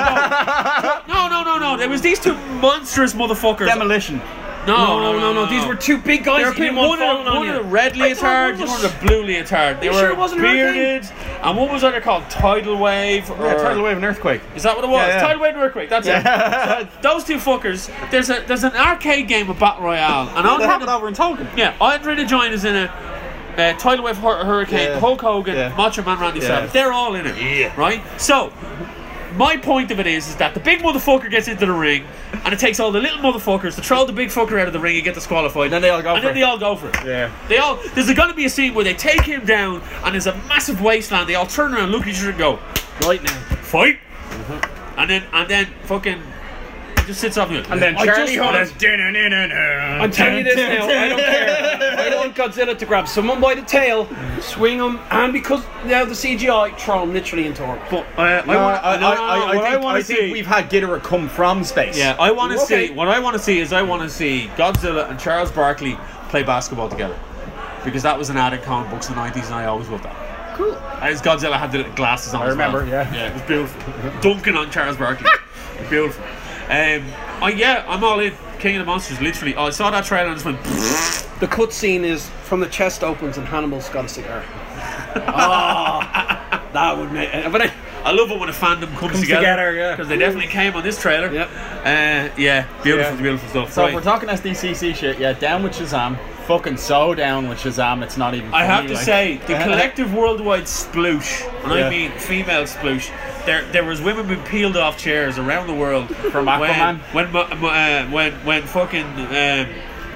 Tumbo. No, no, no, no. There was these two monstrous motherfuckers. Demolition. No, No, no, no, These were two big guys. They were that you people, didn't one, want of, falling on one you. of the red I thought leotard, one one was- of the blue leotard. They You were sure it wasn't Hurricane? bearded, and one was either called Tidal Wave or Yeah, Tidal Wave and Earthquake. Is that what it was? Yeah, yeah. Tidal Wave and Earthquake. That's it. So, those two fuckers. There's a there's an arcade game of Battle Royale, and They Andre have it the, over in Tolkien. yeah, Andre the Giant is in it. Uh, Tidal Wave, Hur- Hurricane, Yeah. Hulk Hogan, Yeah. Macho Man, Randy Yeah. Savage. They're all in it. Yeah. Right. So. My point of it is, is that the big motherfucker gets into the ring, and it takes all the little motherfuckers to throw the big fucker out of the ring and get disqualified. And then they all go and for then it. they all go for it. Yeah. They all. There's going to be a scene where they take him down, and there's a massive wasteland. They all turn around, look at each other, and go, Right now. fight, and then and then fucking he just sits off here. And then I Charlie just Hunnam. I'm telling you this now. I don't care. I want Godzilla to grab someone by the tail, swing him, and because now the C G I, throw him literally into her. But uh, I No, want. I, I, no, no, no, I, I, what think, I want I to think see. we've had Ghidorah come from space. Yeah, I want to Okay. see. What I want to see is I want to see Godzilla and Charles Barkley play basketball together, because that was an ad in comic books in the nineties, and I always loved that. Cool. And his Godzilla had the little glasses on. I as remember, well. yeah. yeah, it was beautiful. Dunking on Charles Barkley, beautiful. Um, oh yeah, I'm all in. King of the Monsters, literally. Oh, I saw that trailer and just went. The cut scene is from the chest opens and Hannibal's got a cigar. Oh, that would make. But I, I love it when a fandom comes, Comes together. together, yeah. Because they definitely came on this trailer. Yep. Uh, yeah, beautiful, Yeah. beautiful stuff. So Right. if we're talking S D C C shit, yeah, down with Shazam. Fucking so down with Shazam, it's not even I have funny, to like. say, the Uh, collective worldwide sploosh, and I Yeah. mean female sploosh, there there was women being peeled off chairs around the world From Aquaman? When when mo- mo- uh, when when fucking um,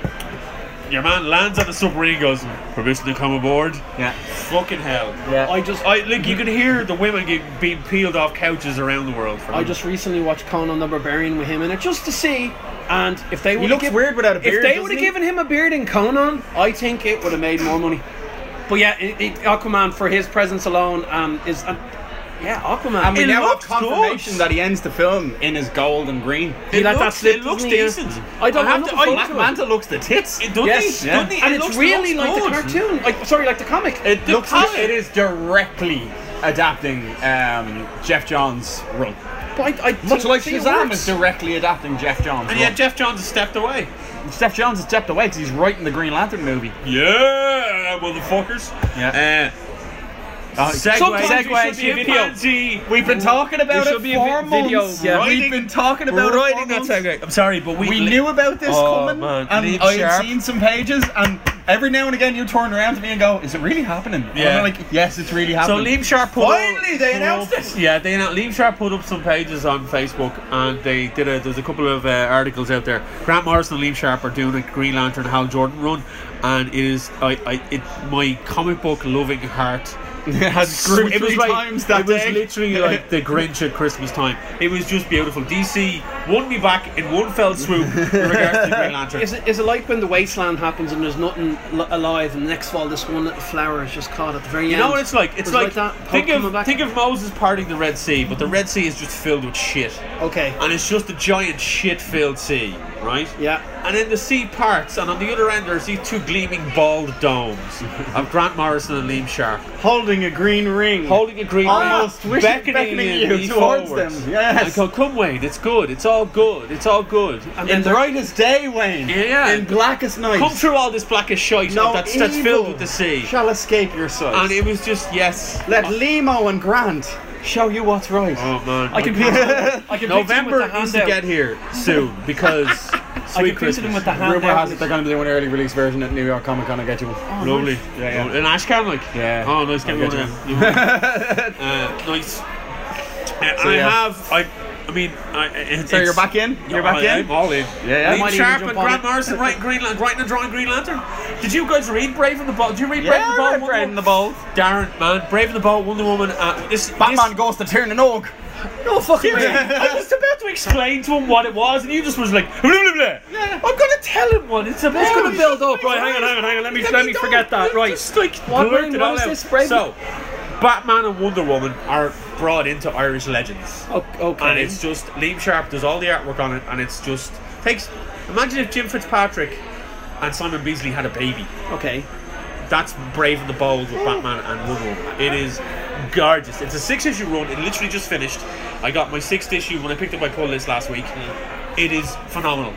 your man lands on the submarine, and goes permission to come aboard. Yeah. Fucking hell. Yeah. I just, I like you could hear the women get, being peeled off couches around the world. For I them. just recently watched Conan the Barbarian with him in it just to see. And if they He would looks weird without a beard. if they doesn't would have he? given him a beard in Conan, I think it would have made more money. But yeah, it, it, Aquaman for his presence alone um, is uh, yeah Aquaman. And we It now have looks confirmation good. that he ends the film in his gold and green. it like that looks, slip, it looks doesn't he? decent. I don't have know. to. I'm looking I, Black forward Manta looks the tits. it doesn't Yes, he? yeah. Doesn't he? and It it's looks, really it like looks the good. cartoon. Like sorry, like the comic. It The looks palette. it is directly adapting um, Jeff Johns' run. But I, I Much think- like think it Shazam works. is directly adapting Jeff Johns' And run. yet Jeff Johns has stepped away. Jeff Johns has stepped away because he's writing the Green Lantern movie. Yeah, motherfuckers. Yeah. Uh, Uh, segue, Sometimes segue we should to be a video. Pansy. We've been talking about There it should be a for vi- video, months. yeah. We've been talking about We're it writing for that months. segue. I'm sorry, but we We knew about this Oh, coming, man. and Liam I had Sharp. seen some pages, and every now and again you turn around to me and go, "Is it really happening?" And Yeah. I'm like, "Yes, it's really So happening." Liam Sharp put Finally, up, they put announced up- it. Yeah, they announced. Liam Sharp put up some pages on Facebook, and they did a. There's a couple of uh, articles out there. Grant Morrison and Liam Sharp are doing a Green Lantern Hal Jordan run, and it is I, I it my comic book loving heart. It has grew It was three like times that it was day. literally like the Grinch at Christmas time. It was just beautiful. D C won me back in one fell swoop with regards to the Green Lantern. Is it, is it like when the wasteland happens and there's nothing li- alive, and the next fall this one little flower is just caught at the very You end? know what it's like? It's Was it like, like that? think Hope coming of back? think of Moses parting the Red Sea, but the Red Sea is just filled with shit, Okay. and it's just a giant shit-filled sea. right? Yeah. And then the sea parts, and on the other end there's these two gleaming bald domes of Grant Morrison and Liam Sharp Holding a green ring. holding a green Almost ring, wish- beckoning, beckoning you, you towards forwards. them, yes. And go, come Wayne, it's good, it's all good, it's all good. And In then there- brightest day, Wayne. Yeah. In blackest night. Come through all this blackish shite No that's, that's evil filled with the sea. shall escape your sight. And it was just, yes. Let Limo and Grant show you what's right. Oh man. I can picture him- I can picture him November with the needs hand to out. get here soon because I sweet can picture Christmas. them with the hand Rumor out. has it they're going to do an early release version at New York Comic Con and get you one. Lovely. Yeah, yeah. In Ashcan, like? Yeah. Oh, nice. Get I'll me one get of you them. uh, Nice. Uh, So, I yeah. have. I. I mean, I, it's, So you're back in? You're back I, in? I'm all in. Yeah, yeah. Liam Might even Sharp jump and on Grant it. Morrison writing Green, Lan- writing and drawing Green Lantern. Did you guys read Brave and the Bold? Did you read Brave Yeah, and the Bold? I read Wonder Brave Woman? and the Bold. Darren, man, Brave and the Bold, Wonder Woman. Uh, this Batman This, goes to turn an og. no fucking way. I was about to explain to him what it was, and you just was like, blah, blah, blah. Yeah. I'm gonna tell him what it's about. It's going to build up. Right, hang on, hang on, hang on. Let me, let me don't. forget that. You Right. Just like What, blurt Wayne, it what all is out. this, Brave? So, Batman and Wonder Woman are brought into Irish legends, O- Okay. and it's just Liam Sharp does all the artwork on it, and it's just takes. Imagine if Jim Fitzpatrick and Simon Beasley had a baby. okay. That's Brave and the Bold with Batman and Wonder Woman. It is gorgeous. It's a six-issue run. It literally just finished. I got my sixth issue when I picked up my pull list last week. It is phenomenal.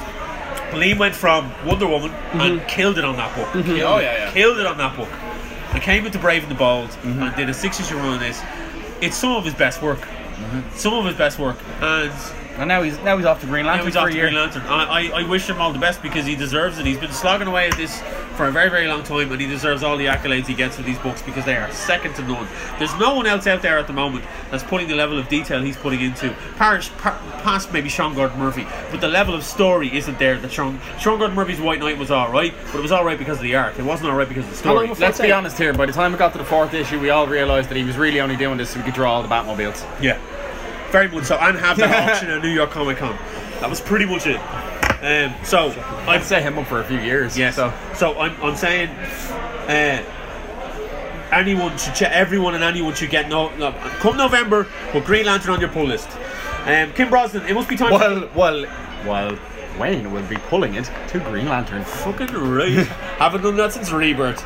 Liam went from Wonder Woman and killed it on that book. Killed Oh, it. yeah, yeah. Killed it on that book. I came into Brave and the Bold and did a six-issue run on this. It's some of his best work. Some of his best work. And And now he's now he's off to Green now Lantern he's for off a to year. Green Lantern. I, I, I wish him all the best because he deserves it. He's been slogging away at this for a very, very long time, and he deserves all the accolades he gets for these books because they are second to none. There's no one else out there at the moment that's putting the level of detail he's putting into. Parish, par, past maybe Sean Gordon Murphy, but the level of story isn't there. That Sean, Sean Gordon Murphy's White Knight was alright, but it was alright because of the art. It wasn't alright because of the How long story. before Let's be Say- honest here. By the time we got to the fourth issue, we all realised that he was really only doing this so we could draw all the Batmobiles. Yeah, very much so. And have that auction at New York Comic Con. That was pretty much it. Um, so I'd set him up for a few years. Yes. So So I'm, I'm saying, uh, anyone should check. Everyone and anyone should get no. no come November, put Green Lantern on your pull list. Um, Kim Brosnan. It must be time. well, well, well, Wayne will be pulling it to Green Lantern. for fucking right. Haven't done that since Rebirth.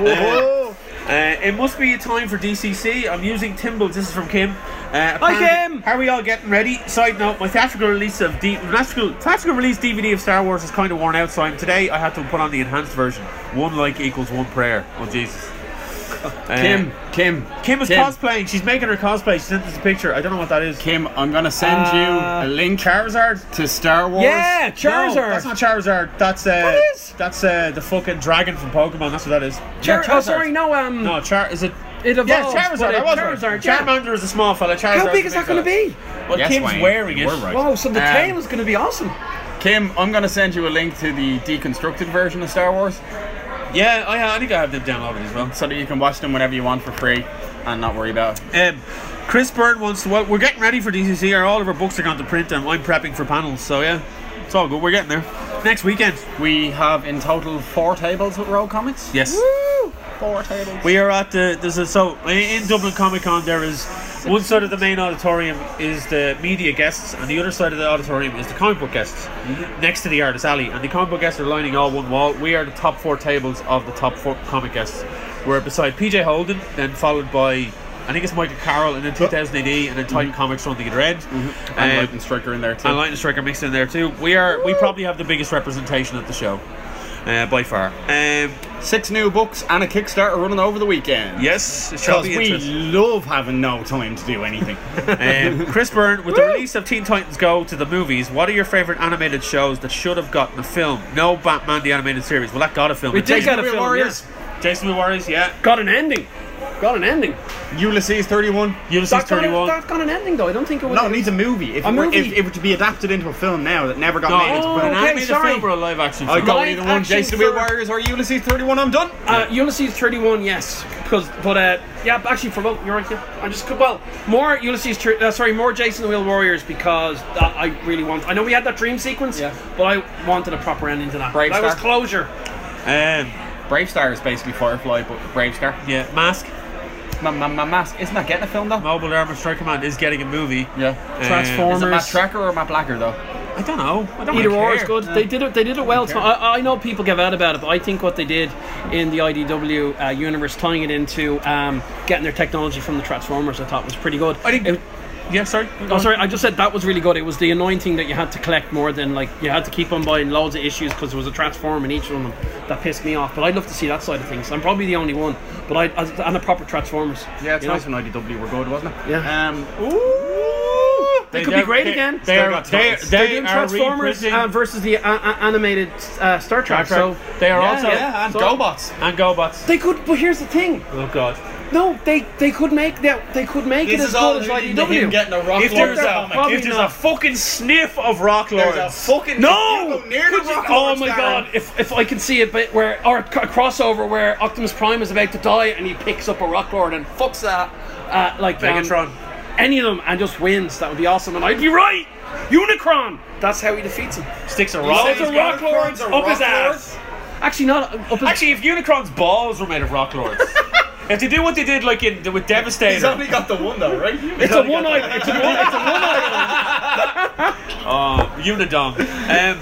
Uh, uh, it must be a time for D C C. I'm using Timbles. This is from Kim. Uh, Hi, apparently- Kim. How are we all getting ready? Side note: my theatrical release of D- theatrical, theatrical release D V D of Star Wars is kind of worn out. So I'm, today I had to put on the enhanced version. One like equals one prayer. Oh Jesus. Uh, Kim, Kim, Kim is Kim. cosplaying. She's making her cosplay. She sent us a picture. I don't know what that is. Kim, I'm gonna send Uh, you a link Charizard. to Star Wars. Yeah, Charizard. No, that's not Charizard. That's uh, What is? that's uh, the fucking dragon from Pokemon. That's what that is. Char- Yeah, oh, Charizard. sorry, no. Um, No, Char is it? it evolves. Yeah, Charizard. but I it- was Charizard. right. Yeah. Charmander is a small fella. Charizard. How big is that going to be? Well, Yes, Kim's Wayne, wearing it. we're right. Whoa, so the Um, tail is going to be awesome. Kim, I'm gonna send you a link to the deconstructed version of Star Wars, Yeah, I, I think I have them downloaded as well. so that you can watch them whenever you want for free and not worry about it. Um, Chris Byrne wants to. Well, we're getting ready for D C C. Our all of our books are going to print, and I'm prepping for panels. So yeah, it's all good. We're getting there. Next weekend. We have in total four tables with Rogue Comics. Yes. Four tables. We are at the there's a so in Dublin Comic Con there is one side of the main auditorium is the media guests and the other side of the auditorium is the comic book guests next to the artist alley, and the comic book guests are lining all one wall. We are the top four tables of the top four comic guests. We're beside P J Holden, then followed by I think it's Michael Carroll, and then two thousand A D, and then Titan Comics on the other end. And Um, Lightning Striker in there too. and Lightning Striker mixed in there too. We are we probably have the biggest representation at the show, uh, by far. Um, Six new books and a Kickstarter running over the weekend. yes, it shall Because be we interesting. love having no time to do anything. Um, Chris Byrne, with the release of Teen Titans Go to the movies, what are your favourite animated shows that should have gotten a film? No Batman the Animated Series. Well, that got a film. We And did Jason get a Wheel film, Warriors. Jason Wheel Warriors, yeah. Got an ending. Got an ending. Ulysses thirty-one. Ulysses That got, a, thirty-one. that got an ending though. I don't think it was. No, it needs a movie. If A it were, movie? If it were to be adapted into a film now that never got No, made into Oh, an a film. okay, animated sorry. film or a live action I film? go Live either one. action Jason Wheel for- Warriors or Ulysses thirty-one. I'm done. Uh, Ulysses thirty-one, yes, because but uh, yeah, actually for both, you're right. Yeah, I just could well more Ulysses. thir- Uh, sorry, more Jason the Wheel Warriors because that I really want. I know we had that dream sequence, Yeah. but I wanted a proper ending to that. Brave that was Star. closure. Um, Brave Star is basically Firefly, but Brave Star. yeah, Mask. My, my, my mask. Isn't that getting a film though? Mobile Armored Strike Command is getting a movie. Yeah. Um, Transform- Is it Matt Farmers. Tracker or Matt Blacker though? I don't know. I don't Either really or care. is good. They did it. They did it well. So I, I know people give out about it, but I think what they did in the I D W uh, universe, tying it into um, getting their technology from the Transformers, I thought was pretty good. I think. It- Yeah, sorry. Oh, sorry, I just said that was really good. It was the annoying thing that you had to collect more than, like, you had to keep on buying loads of issues because there was a transform in each one of them. That pissed me off. But I'd love to see that side of things. I'm probably the only one, but I as, and the proper Transformers. Yeah, it's you know? nice when I D W were good, wasn't it? Yeah. Um, They could be great again. They are. got They, titles. they They're doing are Transformers reprinting uh, versus the uh, uh, animated uh, Star Trek. Star Trek. So They are yeah, also yeah, and so- GoBots. and GoBots. they could. But here's the thing. Oh God. No, they they could make that. They could make This it as is all good as I D leading to W. him getting a Rock If Lord there's they're a comic. probably if there's not. a fucking sniff of Rock Lords, There's a fucking No! You go near the Could you- Rock oh Lords, my Darren. god! If if I can see a bit where or a crossover where Optimus Prime is about to die and he picks up a Rock Lord and fucks that, uh, like um, Megatron. any of them and just wins, that would be awesome. And I'd be right. Unicron. That's how he defeats him. Sticks a You rock. say Loads of he's Rock got Lords Unicrons up are his Rock ass. Actually, not up his. Actually, if Unicron's balls were made of Rock Lords, if they do what they did, like in with He's Devastator, only got the one though, right? it's a one-eyed. It's a one. It's a one-eyed. oh, Unidom. Um,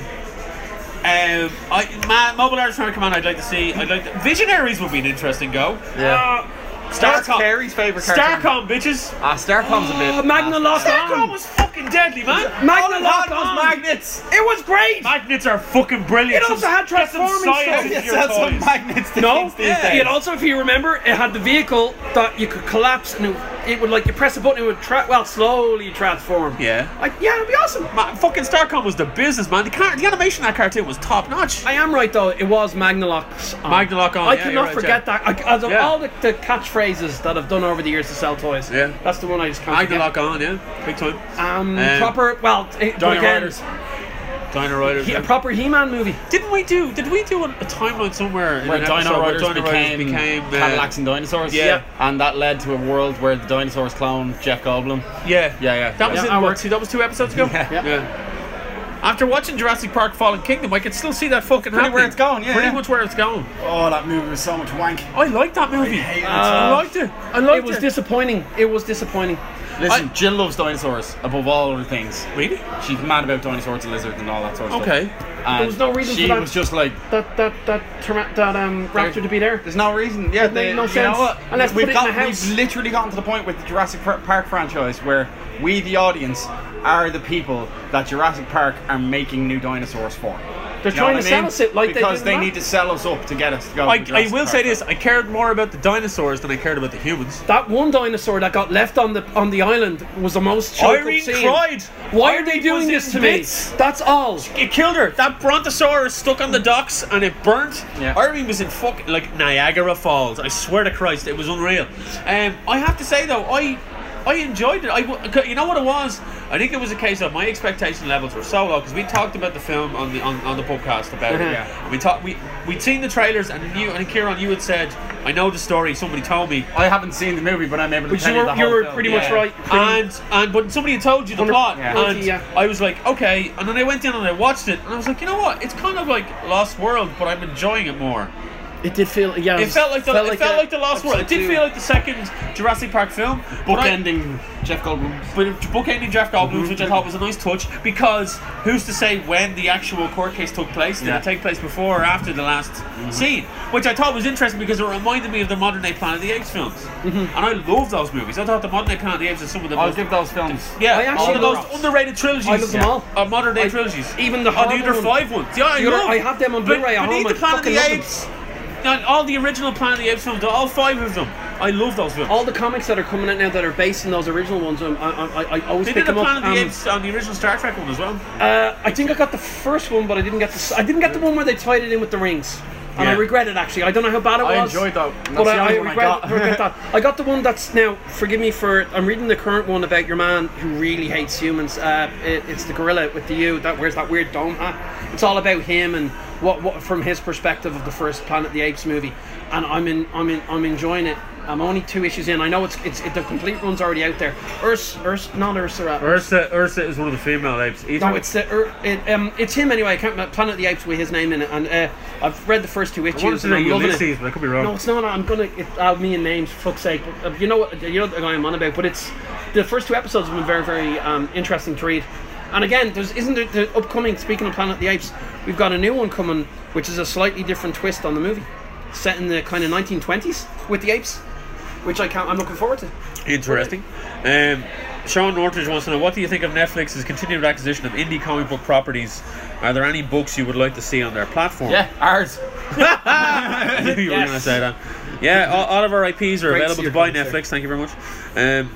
um, I, Ma- Mobile Arts trying to come on. I'd like to see. I'd like to, Visionaries would be an interesting go. Yeah. That's Starcom. Terry's favourite cartoon. Starcom, bitches. Ah, Starcom's a bit. Oh, Magna Lock Starcom On. was fucking deadly, man. Magna Lock was On. magnets. It was great. Magnets are fucking brilliant. It also had Get some transforming science stuff. into It your has some toys. magnets to No, things these yeah. days. It also, if you remember, it had the vehicle that you could collapse and it, it would, like, you press a button, it would tra- well slowly transform. Yeah. Like, yeah, it'd be awesome. Ma- fucking Starcom was the business, man. The, car- the animation of that cartoon was top notch. I am right though. It was Magnalox on. Magnalock on, I yeah, cannot you're right, forget yeah. that. I, out of Yeah. all the, the catchphrases that I've done over the years to sell toys, Yeah. that's the one I just can't forget. Magnalock on, yeah, big time. Um, Um, proper. Well, it, Dino again, Riders. Dino Riders. he- yeah. a proper He-Man movie. Didn't we do? Did we do a, a timeline somewhere in Where an Dino episode Riders where Dino became, Riders became uh, Cadillacs and dinosaurs. Yeah. And that led to a world where the dinosaurs clone Jeff Goldblum. Yeah, Yeah, yeah. That was Yeah, in that what, works. two, that was two episodes ago. Yeah. Yeah. After watching Jurassic Park: Fallen Kingdom, I can still see that fucking Pretty happening. where it's going, yeah, Pretty yeah. much where it's going. Oh, that movie was so much wank. I liked that movie. hate it. I liked it. I liked It was it. disappointing. It was disappointing. Listen, I- Jill loves dinosaurs above all other things. Really? She's mad about dinosaurs and lizards and all that sort of Okay. stuff. And There was no reason she for that. was just like, That that that tyra- that um raptor to be there. there's no reason. Yeah, It made they, no you sense. know what? Unless we've put it in got, a house. We've literally gotten to the point with the Jurassic Par- Park franchise where we, the audience, are the people that Jurassic Park are making new dinosaurs for. They're You know trying what to I sell mean? us it like because they, they did in need to sell us up to get us to go. I, to I Jurassic will Park. say this: I cared more about the dinosaurs than I cared about the humans. That one dinosaur that got left on the on the island was the most choked up Irene scene. cried. Why Irene are they doing was this in to me? bits. That's all. It killed her. That brontosaurus stuck on the docks and it burnt. Yeah. Irene was in fucking like Niagara Falls. I swear to Christ, it was unreal. Um, I have to say though, I I enjoyed it. I w- you know what it was? I think it was a case of my expectation levels were so low because we talked about the film on the on, on the podcast about it. Yeah. And we talked we we'd seen the trailers and you and Kieran, you had said, I know the story. Somebody told me. I haven't seen the movie, but I'm able to But tell you you were, the you whole were film. pretty Yeah. much right. Pretty- And and but somebody had told you the Hundred- plot, yeah. and Yeah. I was like, okay. And then I went in and I watched it, and I was like, you know what? It's kind of like Lost World, but I'm enjoying it more. It did feel, yeah. It felt like the it felt a- like the Lost World. It did episode two. feel like the second Jurassic Park film, but I- Bookending Jeff Goldblum. But bookending Jeff Goldblum, Mm-hmm. which I thought was a nice touch, because who's to say when the actual court case took place? Did Yeah. it take place before or after the last Mm-hmm. scene? Which I thought was interesting because it reminded me of the modern day Planet of the Apes films, Mm-hmm. and I love those movies. I thought the modern day Planet of the Apes are some of the I'll most give those films. yeah, I actually all the most love- underrated trilogies. I love them yeah. all. Uh, modern day I- trilogies. even the oh, the Hobbit under one. five ones. Yeah, I The other- love. I have them on But- Blu-ray at beneath home, the I Planet of fucking the love them. Apes. And all the original Planet of the Apes films, all five of them. I love those films. All the comics that are coming out now that are based on those original ones, um, I, I, I, I always they pick did the them up. Planet of the um, Apes on the original Star Trek one as well. Uh, I think I got the first one, but I didn't get the. s- I didn't get the one where they tied it in with the rings, and I Yeah. regret it actually. I don't know how bad it I was. enjoyed that. That's But the I, I only one I regret, got. regret that. I got the one that's now. Forgive me for. I'm reading the current one about your man who really hates humans. Uh, it, it's the gorilla with the U that wears that weird dome hat. It's all about him and what, what from his perspective of the first Planet of the Apes movie, and I'm in. I'm in. I'm enjoying it. I'm only two issues in. I know it's it's it, the complete run's already out there. Urs, Urs, not Ursula. Ursa, Ursa is one of the female apes. Either. No, it's the Ur, it, um, it's him anyway. I can't. Planet of the Apes with his name in it, and uh, I've read the first two I wanted issues to and say I'm loving Ulysses, it. but I could be wrong. No, it's not. I'm gonna. It, uh, me and names, for fuck's sake. But, uh, you know what? You know the guy I'm on about. But it's the first two episodes have been very, very um, interesting to read. And again, there's isn't there the upcoming. Speaking of Planet of the Apes, we've got a new one coming, which is a slightly different twist on the movie, set in the kind of nineteen twenties with the apes, which I can't. I'm looking forward to. Interesting. Um, Sean Northridge wants to know, what do you think of Netflix's continued acquisition of indie comic book properties? Are there any books you would like to see on their platform? Yeah, ours. I knew you were Yes. going to say that. Yeah, all, all of our I Ps are Great to available see to your buy comments Netflix. Thank you very much. Um,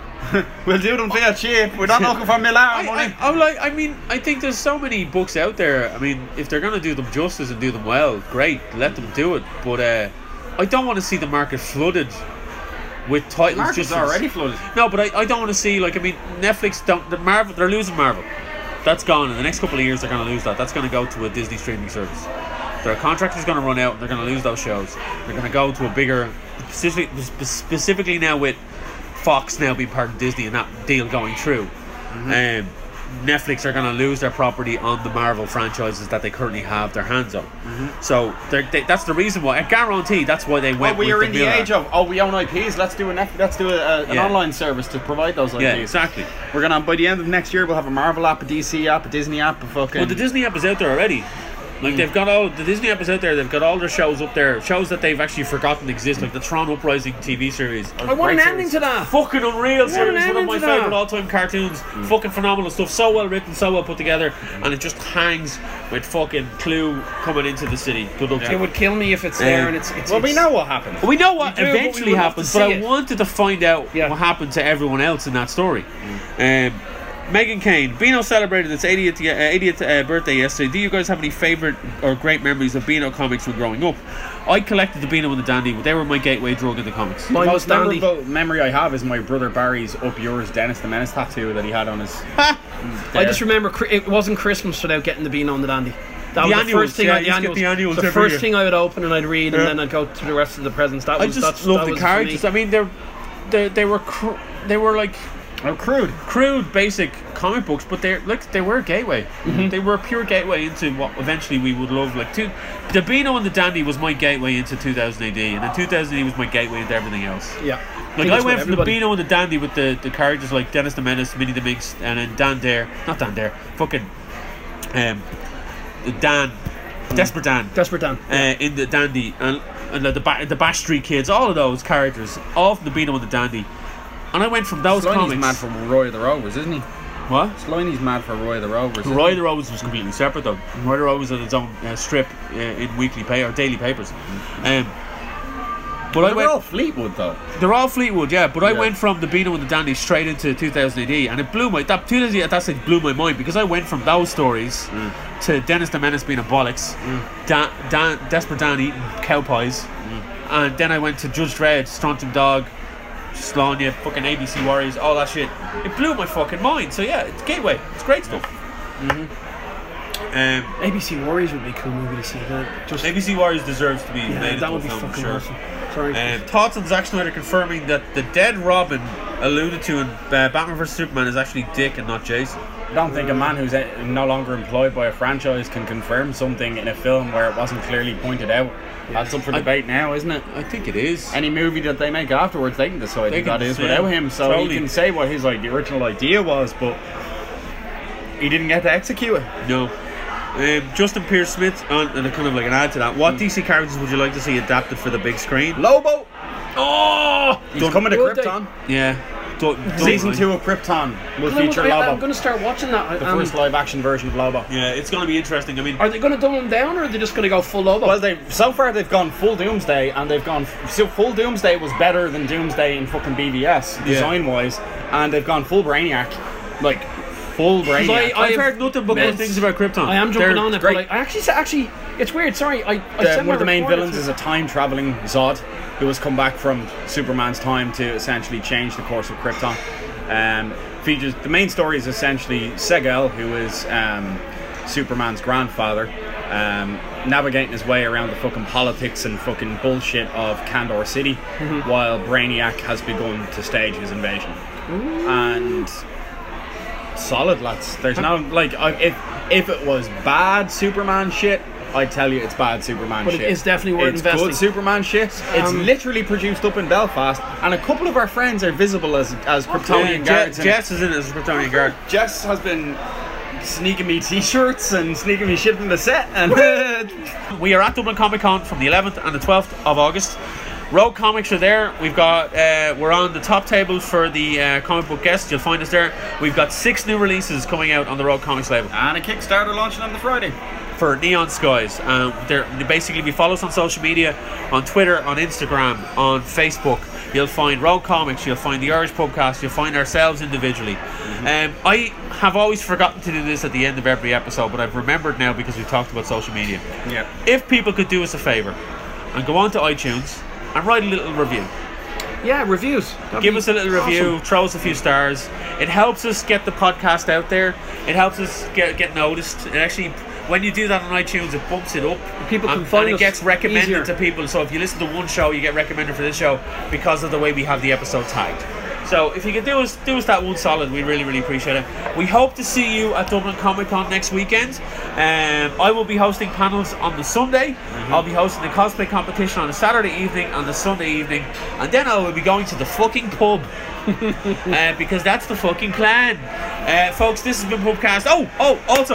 We'll do them via cheap. We're not looking for a million I, money. I, I'm like, I mean, I think there's so many books out there. I mean, if they're going to do them justice and do them well, great, let them do it. But uh, I don't want to see the market flooded with titles. Market's just already flooded. No, but I, I don't want to see, like, I mean, Netflix don't. The Marvel, they're losing Marvel. That's gone. In the next couple of years, they're going to lose that. That's going to go to a Disney streaming service. Their contract is going to run out, and they're going to lose those shows. They're going to go to a bigger, specifically, specifically now with Fox now being part of Disney and that deal going through. Mm-hmm. Um, Netflix are going to lose their property on the Marvel franchises that they currently have their hands on. Mm-hmm. So they, that's the reason why. I guarantee that's why they went. Well, we with are the in the Miller. age of oh, we own I Ps. Let's do an F- let's do a, a, an Yeah. online service to provide those I Ps. Yeah, exactly. We're gonna by the end of next year we'll have a Marvel app, a D C app, a Disney app, a fucking. Well, the Disney app is out there already. Like they've got all the Disney app is out there. They've got all their shows up there, shows that they've actually forgotten exist, like the Tron Uprising T V series. I want an Great ending series. to that. Fucking unreal an series, one of ending my to that. favourite all-time cartoons. Fucking phenomenal stuff, so well written, so well put together, and it just hangs with fucking Clue coming into the city. Good luck to It you. would kill me if it's there Um, and it's. it's well, we it's- know what happened. We know what We do, but we eventually would love to happens, see but I it. wanted to find out Yeah. what happened to everyone else in that story. Um, Megan Kane, Beano celebrated its eightieth, uh, eightieth uh, birthday yesterday. Do you guys have any favourite or great memories of Beano comics when growing up? I collected the Beano and the Dandy. They were my gateway drug into comics. The Mine was most Dandy. memorable memory I have is my brother Barry's Up Yours Dennis the Menace tattoo that he had on his. I there. just remember cri- it wasn't Christmas without getting the Beano on the Dandy. That The was annuals, the first thing. yeah, I, you the just get annuals, the annuals the every first year. thing I would open and I'd read, Yeah. and then I'd go to the rest of the presents. That I was just that's, love that the was for characters. me. I mean, they're, they they were cr- they were like Oh, crude. crude, basic comic books, but they're like they were a gateway. Mm-hmm. They were a pure gateway into what eventually we would love. Like two, the Beano and the Dandy was my gateway into two thousand A D, and then two thousand A D was my gateway into everything else. Yeah. Like think I it's went with from the everybody. Beano and the Dandy with the, the characters like Dennis the Menace, Minnie the Minx, and then Dan Dare, not Dan Dare, fucking um, Dan, Desperate Dan, Desperate Dan. uh, in the Dandy, and, and the the, ba- the Bash Street Kids, all of those characters, all from the Beano and the Dandy. And I went from those Sliney's comics. mad for Roy of the Rovers, isn't he? What? Sliney's mad for Roy of the Rovers. isn't Roy he? the Rovers was completely separate though. Roy the Rovers had its own uh, strip uh, in weekly pay or daily papers. Um, but I They went. were all Fleetwood though. They're all Fleetwood, yeah. But I Yeah. went from the Beano and the Dandy straight into two thousand A D, and it blew my that two thousand at that stage blew my mind because I went from those stories to Dennis the Menace being a bollocks, Dan, Dan, Desperate Dan eating cow pies, and then I went to Judge Dredd, Strontium Dog, Slanya, fucking A B C Warriors, all that shit. It blew my fucking mind. So yeah, it's gateway. It's great stuff. Um, A B C Warriors would be a cool movie to see. That just A B C Warriors deserves to be yeah, made that into would a be film, fucking sure. awesome. Sorry. Um, thoughts on Zack Snyder confirming that the dead Robin alluded to in uh, Batman versus Superman is actually Dick and not Jason. I don't think a man who's uh, no longer employed by a franchise can confirm something in a film where it wasn't clearly pointed out. That's up for I- debate now, isn't it? I think it is. Any movie that they make afterwards, they can decide They who that can is say- without him. So totally. he can say what his like, the original idea was, but he didn't get to execute it. No. Um, Justin Pierce Smith, on, and a kind of like an add to that. What D C characters would you like to see adapted for the big screen? Lobo! Oh, He's Done- coming to Would they? Krypton. Yeah, Done- done Season right. two of Krypton will I, feature I, I'm Lobo. going to start watching that. The Um, first live action version of Lobo. Yeah, it's going to be interesting. I mean, are they going to dumb him down, or are they just going to go full Lobo? Well, they so far they've gone full Doomsday, and they've gone so full Doomsday was better than Doomsday in fucking B V S design wise, and they've gone full Brainiac, like full Brainiac. I- I I've have heard nothing but good meant- things about Krypton. I am jumping They're on it, great. but I, I actually, actually, it's weird. Sorry, I, I The- said one my of the main report, villains is it's- a time traveling Zod who has come back from Superman's time to essentially change the course of Krypton. Um, features the main story is essentially Segel, who is um, Superman's grandfather, um, navigating his way around the fucking politics and fucking bullshit of Kandor City, while Brainiac has begun to stage his invasion. And solid, lads. There's no like I, if if it was bad Superman shit, I'd tell you it's bad Superman But it shit. is definitely worth it's investing. good Superman shit. It's Um, literally produced up in Belfast, and a couple of our friends are visible as as Kryptonian Je- guards. in it. Jess is in it as a Kryptonian guard. Jess has been sneaking me t-shirts and sneaking me shit from the set. And We are at Dublin Comic Con from the eleventh and the twelfth of August. Rogue Comics are there. We've got uh, we're on the top table for the uh, comic book guests. You'll find us there. We've got six new releases coming out on the Rogue Comics label and a Kickstarter launching on the Friday. for Neon Skies. Um, they're basically, if you follow us on social media, on Twitter, on Instagram, on Facebook, you'll find Rogue Comics, you'll find the Irish Pubcast, you'll find ourselves individually. Mm-hmm. Um, I have always forgotten to do this at the end of every episode, but I've remembered now because we've talked about social media. Yeah. If people could do us a favour and go on to iTunes and write a little review. Yeah, reviews. That'd Give be us a little review, awesome. throw us a few stars. It helps us get the podcast out there. It helps us get get noticed. It actually, when you do that on iTunes, it bumps it up. People can and, find and it us gets recommended easier. to people. So if you listen to one show, you get recommended for this show because of the way we have the episode tagged. So if you can do us do us that one solid, we really really appreciate it. We hope to see you at Dublin Comic Con next weekend. Um, I will be hosting panels on the Sunday. Mm-hmm. I'll be hosting the cosplay competition on the Saturday evening, on the Sunday evening, and then I will be going to the fucking pub uh, because that's the fucking plan, uh, folks. This has been Pubcast. Oh oh also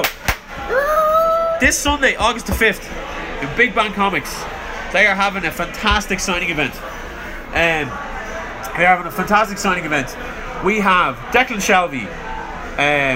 this Sunday, August the fifth, in Big Bang Comics, they are having a fantastic signing event. Um. We're having a fantastic signing event. We have Declan Shelby, um,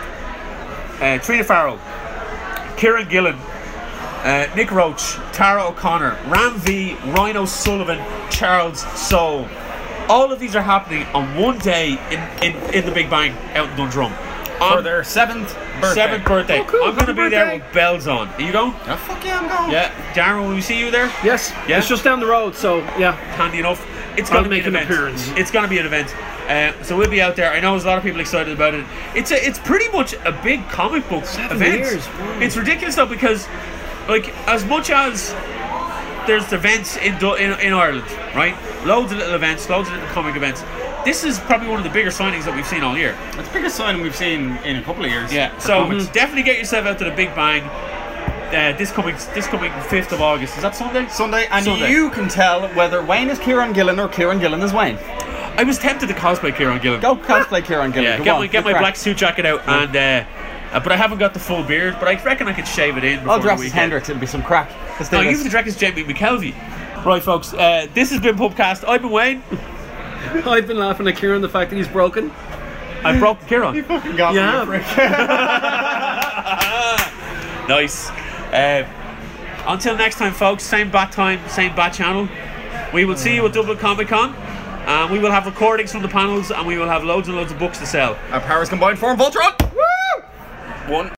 uh, Trina Farrell, Kieran Gillen, uh, Nick Roach, Tara O'Connor, Ram V, Rhino Sullivan, Charles Soule. All of these are happening on one day in, in, in the Big Bang out in Dundrum. For their seventh birthday. Seventh birthday. Oh, cool. I'm going to Happy be there birthday. with bells on. Are you going? Oh, fuck yeah, I'm going. Yeah. Darren, will we see you there? Yes, Yeah? it's just down the road, so yeah. Handy enough. It's I'll going to be make an an event. appearance. It's going to be an event. Uh, so we'll be out there. I know there's a lot of people excited about it. It's a, it's pretty much a big comic book Seven event. years, wow. It's ridiculous though because, like, as much as there's events in, Du- in in Ireland, right? Loads of little events, loads of little comic events. This is probably one of the bigger signings that we've seen all year. It's the biggest signing we've seen in a couple of years. Yeah. for So comics. definitely get yourself out to the Big Bang. Uh, this coming this coming fifth of August. Is that Sunday? Sunday, and Sunday. you can tell whether Wayne is Kieran Gillen or Kieran Gillen is Wayne. I was tempted to cosplay Kieran Gillen. Go cosplay Kieran Gillen. Yeah, Go get on, my get good my crack. black suit jacket out and uh, uh, but I haven't got the full beard. But I reckon I could shave it in. Before I'll dress the as weekend. Hendrix. It'll be some crack. Let's do No, you this. have to dress as Jamie McKelvey. Right, folks. Uh, this has been Pubcast. I've been Wayne. I've been laughing at Kieran the fact that he's broken. I broke Kieran. fucking got Yeah. me, you prick. Nice. Uh, until next time, folks. Same bat time, same bat channel. We will see you at Dublin Comic Con. And we will have recordings from the panels, and we will have loads and loads of books to sell. Our powers combined form Voltron. Woo! One.